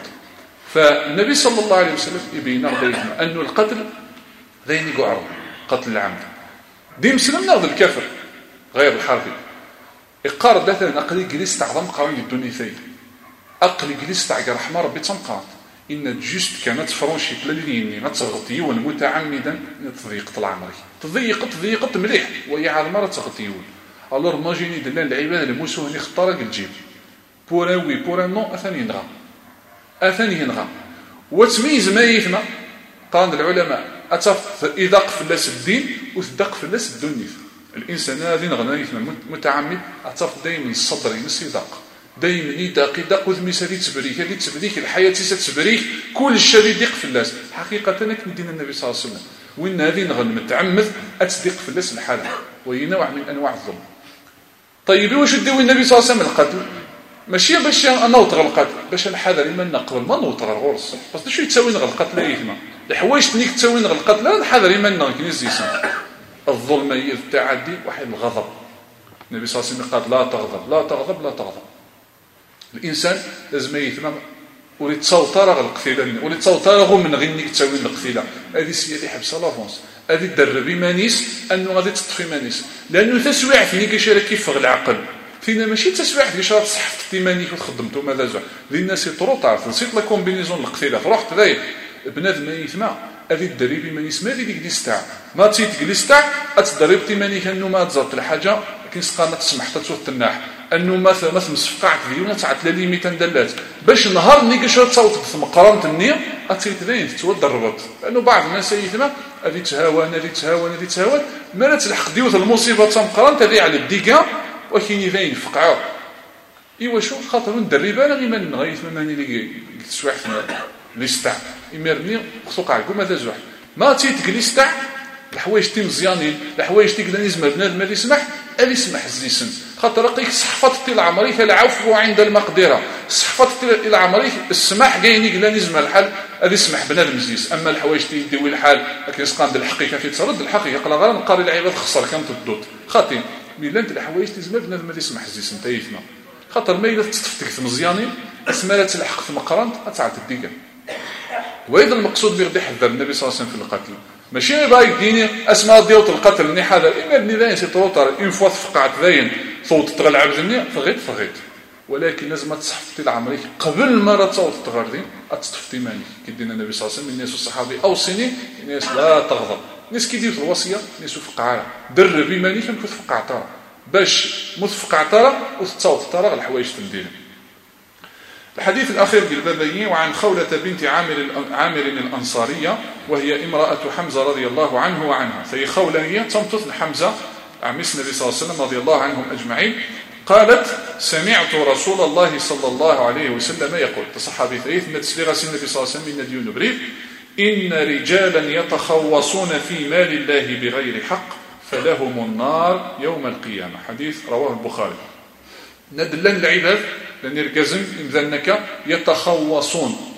فالنبي صلى الله عليه وسلم يبين لنا انه القتل ذين يقعر قتل العمد دي مسلم ناخذ الكافر غير الحربي اقار مثلا اقلي جلست تعظم قرن الدنيا ثاني اقلي جلست تاع رحمه ربي تنقات ان جوست كانت فرونشي لليني ما تغطيون متعمدا تضيقت العمري تضيقت تضيقت مليح وهي على مره تغطيون الور ماجيني دلان العباد الموسوهني اختار الجيب بور وي بور نو اثاني نغا اثاني نغا وتميز ما يفنا قال العلماء اتف اذا قفلس الدين وتدق فلس الدنيا الانسان هذا نغنى متعمد اتف دائما الصدر ينسيدق دائما يدق يدق وذميسه تبريك هذه تبريك الحياه تبريك كل الشر يدق فلاس حقيقه انا كندينا النبي صلى الله عليه وسلم وان هذه نغنى متعمد اتدق فلاس الحال وهي نوع من انواع الظلم طيب واش ديو النبي صلى الله عليه وسلم القتل ماشي باش نوطر القتل باش نحذر من نقبل ما نوطر الغرس بس شو يتساوي نغ القتل يثما الحوايج تنيك تساوي نغ القتل لا نحذر من نغ كنيزيسن الظلم هي التعدي واحد الغضب النبي صلى الله عليه وسلم قال لا تغضب لا تغضب لا تغضب الانسان لازم يثما ولي تصوتر غ القتيله ولي تصوتر من غنيك تساوي القتيله هذه سيدي حبسه لافونس هذه تدربي مانيس انه غادي تطفي مانيس لانه تسويع فيني كيشارك كيف العقل فينا ماشي تسويع كيش راه تصحفت تيمانيك وخدمتو ماذا زعما ذي الناس طروطار نسيت لا كومبينيزون القتيله رحت ذاي بنادم يسمع هذه الدريبي ما يسمع ديك ديك تاع ما تيتجلس تاع اتدرب تيمانيك انه ما تزرط الحاجه كيسقى ما تسمح تسوت الناح انه ما ما مسفقعت ديونا تاع ثلاثة مئة دلات باش نهار ني كيش تصوت ثم قرنت النيه اتيتلين تودربت لانه بعض الناس يسمع هذه تهاون هذه تهاون هذه تهاون ما تلحق ديوث المصيبه تم قرنت هذه على الديكا وكاين يبين فقعوا ايوا شو خاطر ندرب انا غير ما نغيث ماني لي تسويحنا ليستع يمرني خصو قاعكم ماذا زوح ما تيتجلس تاع الحوايج تي مزيانين الحوايج تي كدا نسمع بنادم اللي يسمح اللي يسمح الزيسن خاطر رقيك صحفات تي العمريك العفو عند المقدره صحفات تي العمريك السماح كاين كدا نسمع الحال اللي يسمح بنادم زيس اما الحوايج تي يدوي الحال كيسقان الحقيقه في ترد الحقيقه قال غير نقاري العباد خسر كانت تدوت خاطر ميلاد الحوايج تزمر بنادم اللي يسمح الزيس انت يفهم خاطر ما الا تفتك مزيانين اسمها تلحق في مقرنت اتعت الديكا وايضا المقصود بغدي حذر النبي صلى الله عليه وسلم في القتل ماشي باغي يديني اسماء ديوت القتل ني حاضر اما بني ذاين سي طروطار اون فوا فقعت ذاين صوت تغل عبد الني فغيت فغيت ولكن لازم تصحفتي العمريك قبل ما تصوت تغردين اتستفتي ماني كيدينا النبي صلى الله عليه وسلم الناس الصحابي اوصيني الناس لا تغضب ناس كيديروا الوصيه ناس في قعاره درب ايمانك كنت في قعطره باش متفق عطره وتصوت طرق الحوايج تندير. الحديث الأخير بالبابي وعن خولة بنت عامر عامر الأنصارية وهي امرأة حمزة رضي الله عنه وعنها. فهي خولة هي تمتث حمزة عمس النبي صلى الله عليه وسلم رضي الله عنهم أجمعين. قالت سمعت رسول الله صلى الله عليه وسلم يقول تصحابي ثلاث ما تسليغ النبي صلى الله عليه وسلم من ديون بريف إن رجالا يتخوصون في مال الله بغير حق فلهم النار يوم القيامة. حديث رواه البخاري. ندلن العباد لأن يركزن إذنك يتخوصون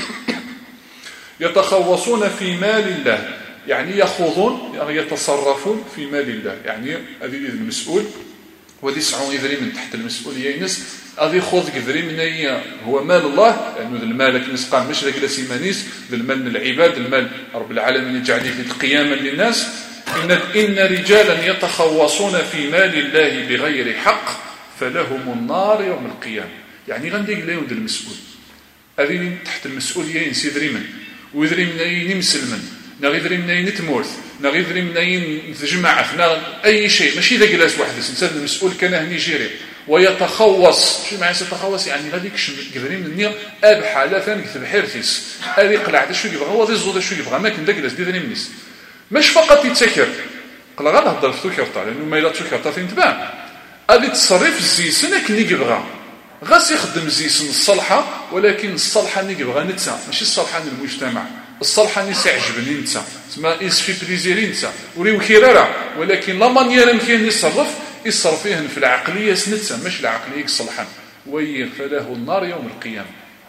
يتخوصون في مال الله يعني يخوضون يعني يتصرفون في مال الله يعني هذه المسؤول ودي سعون يذري من تحت المسؤولية ينس هذه خوض كذري من أي هو مال الله لأنه يعني المال كنس قام مش لك لسيمانيس المال من العباد المال رب العالمين يجعل قياما للناس. إن, إن رجالا يتخوصون في مال الله بغير حق فلهم النار يوم القيامة يعني غندق لا يود المسؤول هذه تحت المسؤولية ينسيذري من ويذري من أي مسلمن نغيذري من أي نتمورث نغيذري من أي نتجمع أي شيء ماشي ذا جلاس واحد الإنسان المسؤول كان هني جيري ويتخوص شو معنى يتخوص يعني غادي كذري من النية أب حالة ثاني كتب حيرتيس هذه قلعة شو يبغى هو ذي الزود شو يبغى ما كان ذا جلاس دي ذري منيس مش فقط يتسكر قال غادي نهضر في توكرتا لأنه ما إلا توكرتا تنتبع هذه تصرف الزيسن كني يبغى غاس يخدم زيسن الصلحة ولكن الصلحة اللي يبغى نتسا ماشي الصلحة المجتمع الصلحة اللي سيعجبني نتسا تسمى يسفي بليزيري نتسا وريو كيرارا ولكن لا مانيير مكين يصرف يصرف فيهن في العقلية سنتسا مش العقلية الصلحة وي فله النار يوم القيامة.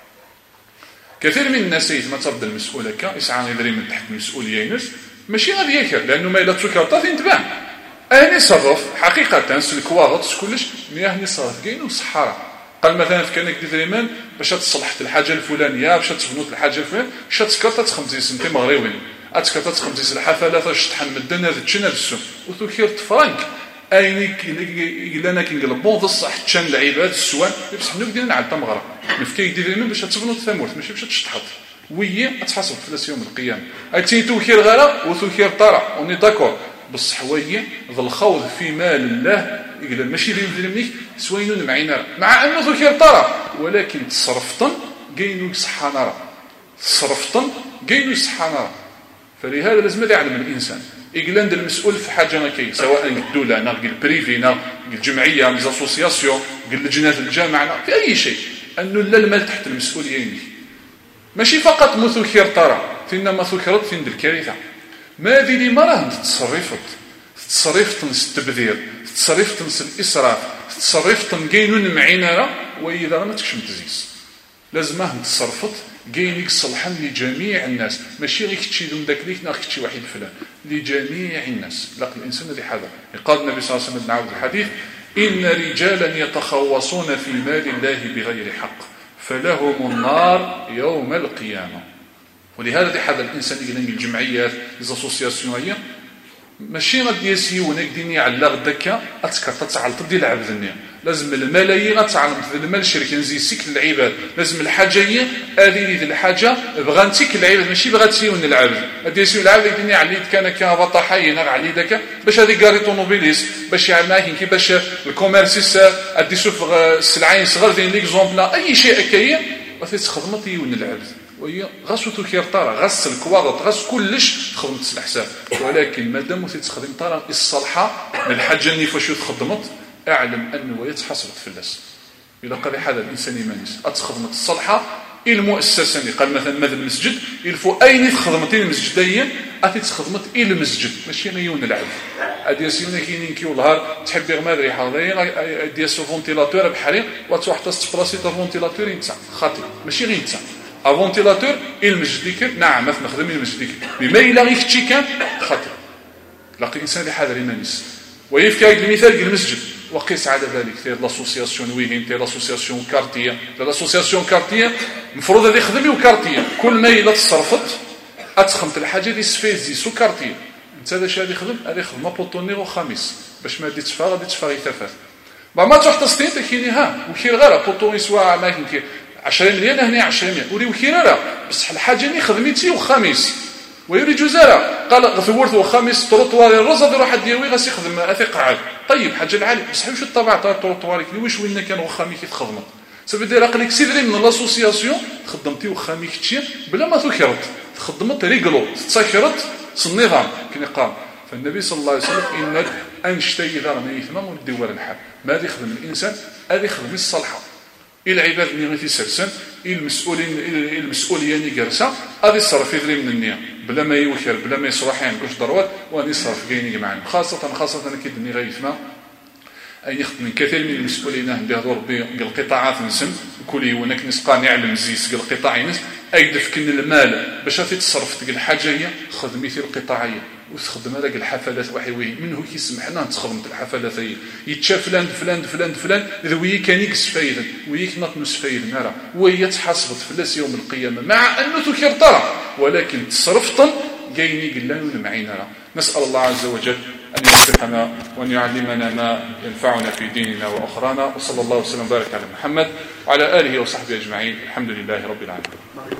كثير من الناس ما تبدا المسؤول هكا يسعى يدري من تحت المسؤولية ينس ماشي غادي ياكل لأنه ما إلا تسكرتا تنتبع أهني صرف حقيقة سلك واغط كلش مياه صرف كاين وصحارى قال مثلا في كانك ديريمان باش تصلحت الحاجه الفلانيه باش تبنوت الحاجه الفلانيه باش تسكرت خمسين سنتي مغربين اتسكرت خمسين الحفله فاش تحن مدن هذا تشنا بالسوم وثوكير فرانك اينيك الا انا كنقلبون بصح تشان العباد السوان بصح نو ديال نعطى مغرب مفكي ديريمان باش تبنوت ثمورت ماشي باش تشطحط وهي تحاسب فلاس يوم القيامه ايتي توكير غلا وثوكير طرا اوني داكور بصح وهي ذا الخوض في مال الله يقول ماشي اللي يدير سوينون معينا مع انه ذكر طرا ولكن تصرفتن كاينو يصحى نرى تصرفتن كاينو يصحى نرى. فلهذا لازم يعلم الانسان يقول عند المسؤول في حاجه كاين سواء الدوله نا قال بريفي نا قال جمعيه لي زاسوسياسيون قال لجنات الجامعه في اي شيء انه لا المال تحت المسؤوليه ماشي فقط مثكر طرا فينما ذكرت في الكارثه ما ذي لي مراه تصرفت تصرفت التبذير تصرفت الاسراف تصرفت كاينون معينه واذا ما تكشم تزيس لازم تصرفت كاينك صلحا لجميع الناس ماشي غير كتشي دون داك ليك ناخ كتشي واحد فلان لجميع الناس لاق الانسان الذي حذر. قال النبي صلى الله عليه وسلم نعود الحديث ان رجالا يتخوصون في مال الله بغير حق فلهم النار يوم القيامه. ولهذا يحذر الانسان يقول الجمعيات ليزاسوسياسيون هي ماشي غادي يسيو هناك ديني على غداك اتكر تتعلط ديال العبد النية لازم الملايين غتعلم المال الشركه نزي سيك العباد لازم الحاجه هي هذه ديال الحاجه بغا نتيك العباد ماشي بغا تسيون العبد غادي يسيو العبد ديني على كان كان حي نغ على داك باش هذه كاري طوموبيليس باش يعمل كي باش الكوميرسيس ادي شوف السلعين صغار ديال ليكزومبل اي شيء هكايا وتتخدمت يون العبد وهي غاسو توكير طارا غاس الكواغط غاس كلش خدمت الحساب ولكن مادام تتخدم طارا الصالحه من الحاجه اللي فاش تخدمت اعلم انه يتحصلت في الناس الا قال هذا الانسان يمانيس اتخدمت الصالحه المؤسسه اللي قال مثلا ماذا المسجد يلفو اين خدمتين المسجد ديا اتي تخدمت الى المسجد ماشي غيون العبد ادي سيونا كاينين كي والنهار تحب غير ما ريحه غير ديال سو فونتيلاتور بحريق وتروح تستبلاصي تا فونتيلاتور ينتع خاطي ماشي غير ينتع ا فونتيلاتور المسجد ديك نعم ما نخدم المسجد ديك بما الا غير كتشي كان خاطي لاقي الانسان اللي حاضر يمانيس ويفكا المثال ديال المسجد وقيس على ذلك تاع لاسوسياسيون ويهين تاع لاسوسياسيون كارتيه تاع لاسوسياسيون كارتيه المفروض هذه يخدم وكارتيه كل ما الا تصرفت اتخمت الحاجه دي سفيزي سو كارتيه انت هذا الشيء اللي يخدم هذا يخدم بوطونيرو خميس باش ما دي تفا غادي تفا يتفات ما تروح تستيت كاين ها وكاين غير بوطوني سوا ما كاين عشرين مليون هنا عشرين مليون وري وكاين لا بصح الحاجه اللي خدمتي وخميس ويريد جزاله قال ثورت وخامس تروطوار الرز هذا راح ديالوي غاس يخدم اثق عاد طيب حاجه العالي بصح واش الطبع تاع التروطوار واش وين كان وخامي كيتخدمت صافي داير قال لك سيدري من لاسوسياسيون خدمتي وخامي كتشي بلا ما ذكرت خدمت ريغلو تسكرت النظام كي قال فالنبي صلى الله عليه وسلم انك انشتي اذا ما يثمم والدول الحال ما غادي يخدم الانسان غادي يخدم الصالحه العباد اللي غادي يسرسن المسؤولين المسؤوليه اللي جالسه غادي يصرف يدري من النيه بلا ما يوكر بلا ما يصرح يعني واش ضروات وغادي يصرف كاينين معنا خاصه خاصه كي الدنيا غيثما أي يخدم من كثير من المسؤولين اللي هذو ربي قال القطاعات نسم كل يونك نسقى نعلم زيس قال القطاع ينس أي دفكن المال باش تتصرف تلقى الحاجة هي خدمي في القطاعية وتخدم هذاك الحفلات وحيوي منه كيسمح لنا تخدم الحفلات هي يتشاف فلان فلان فلان فلان ذوي كان يكس فايدا ويك نطمس فايدا نرى وهي تحاسبت فلاس يوم القيامة مع أنه تكير ترى ولكن تصرفت جايني قلنا ونمعينا نسأل الله عز وجل أن يوفقنا وأن يعلمنا ما ينفعنا في ديننا وأخرانا وصلى الله وسلم وبارك على محمد وعلى آله وصحبه أجمعين الحمد لله رب العالمين.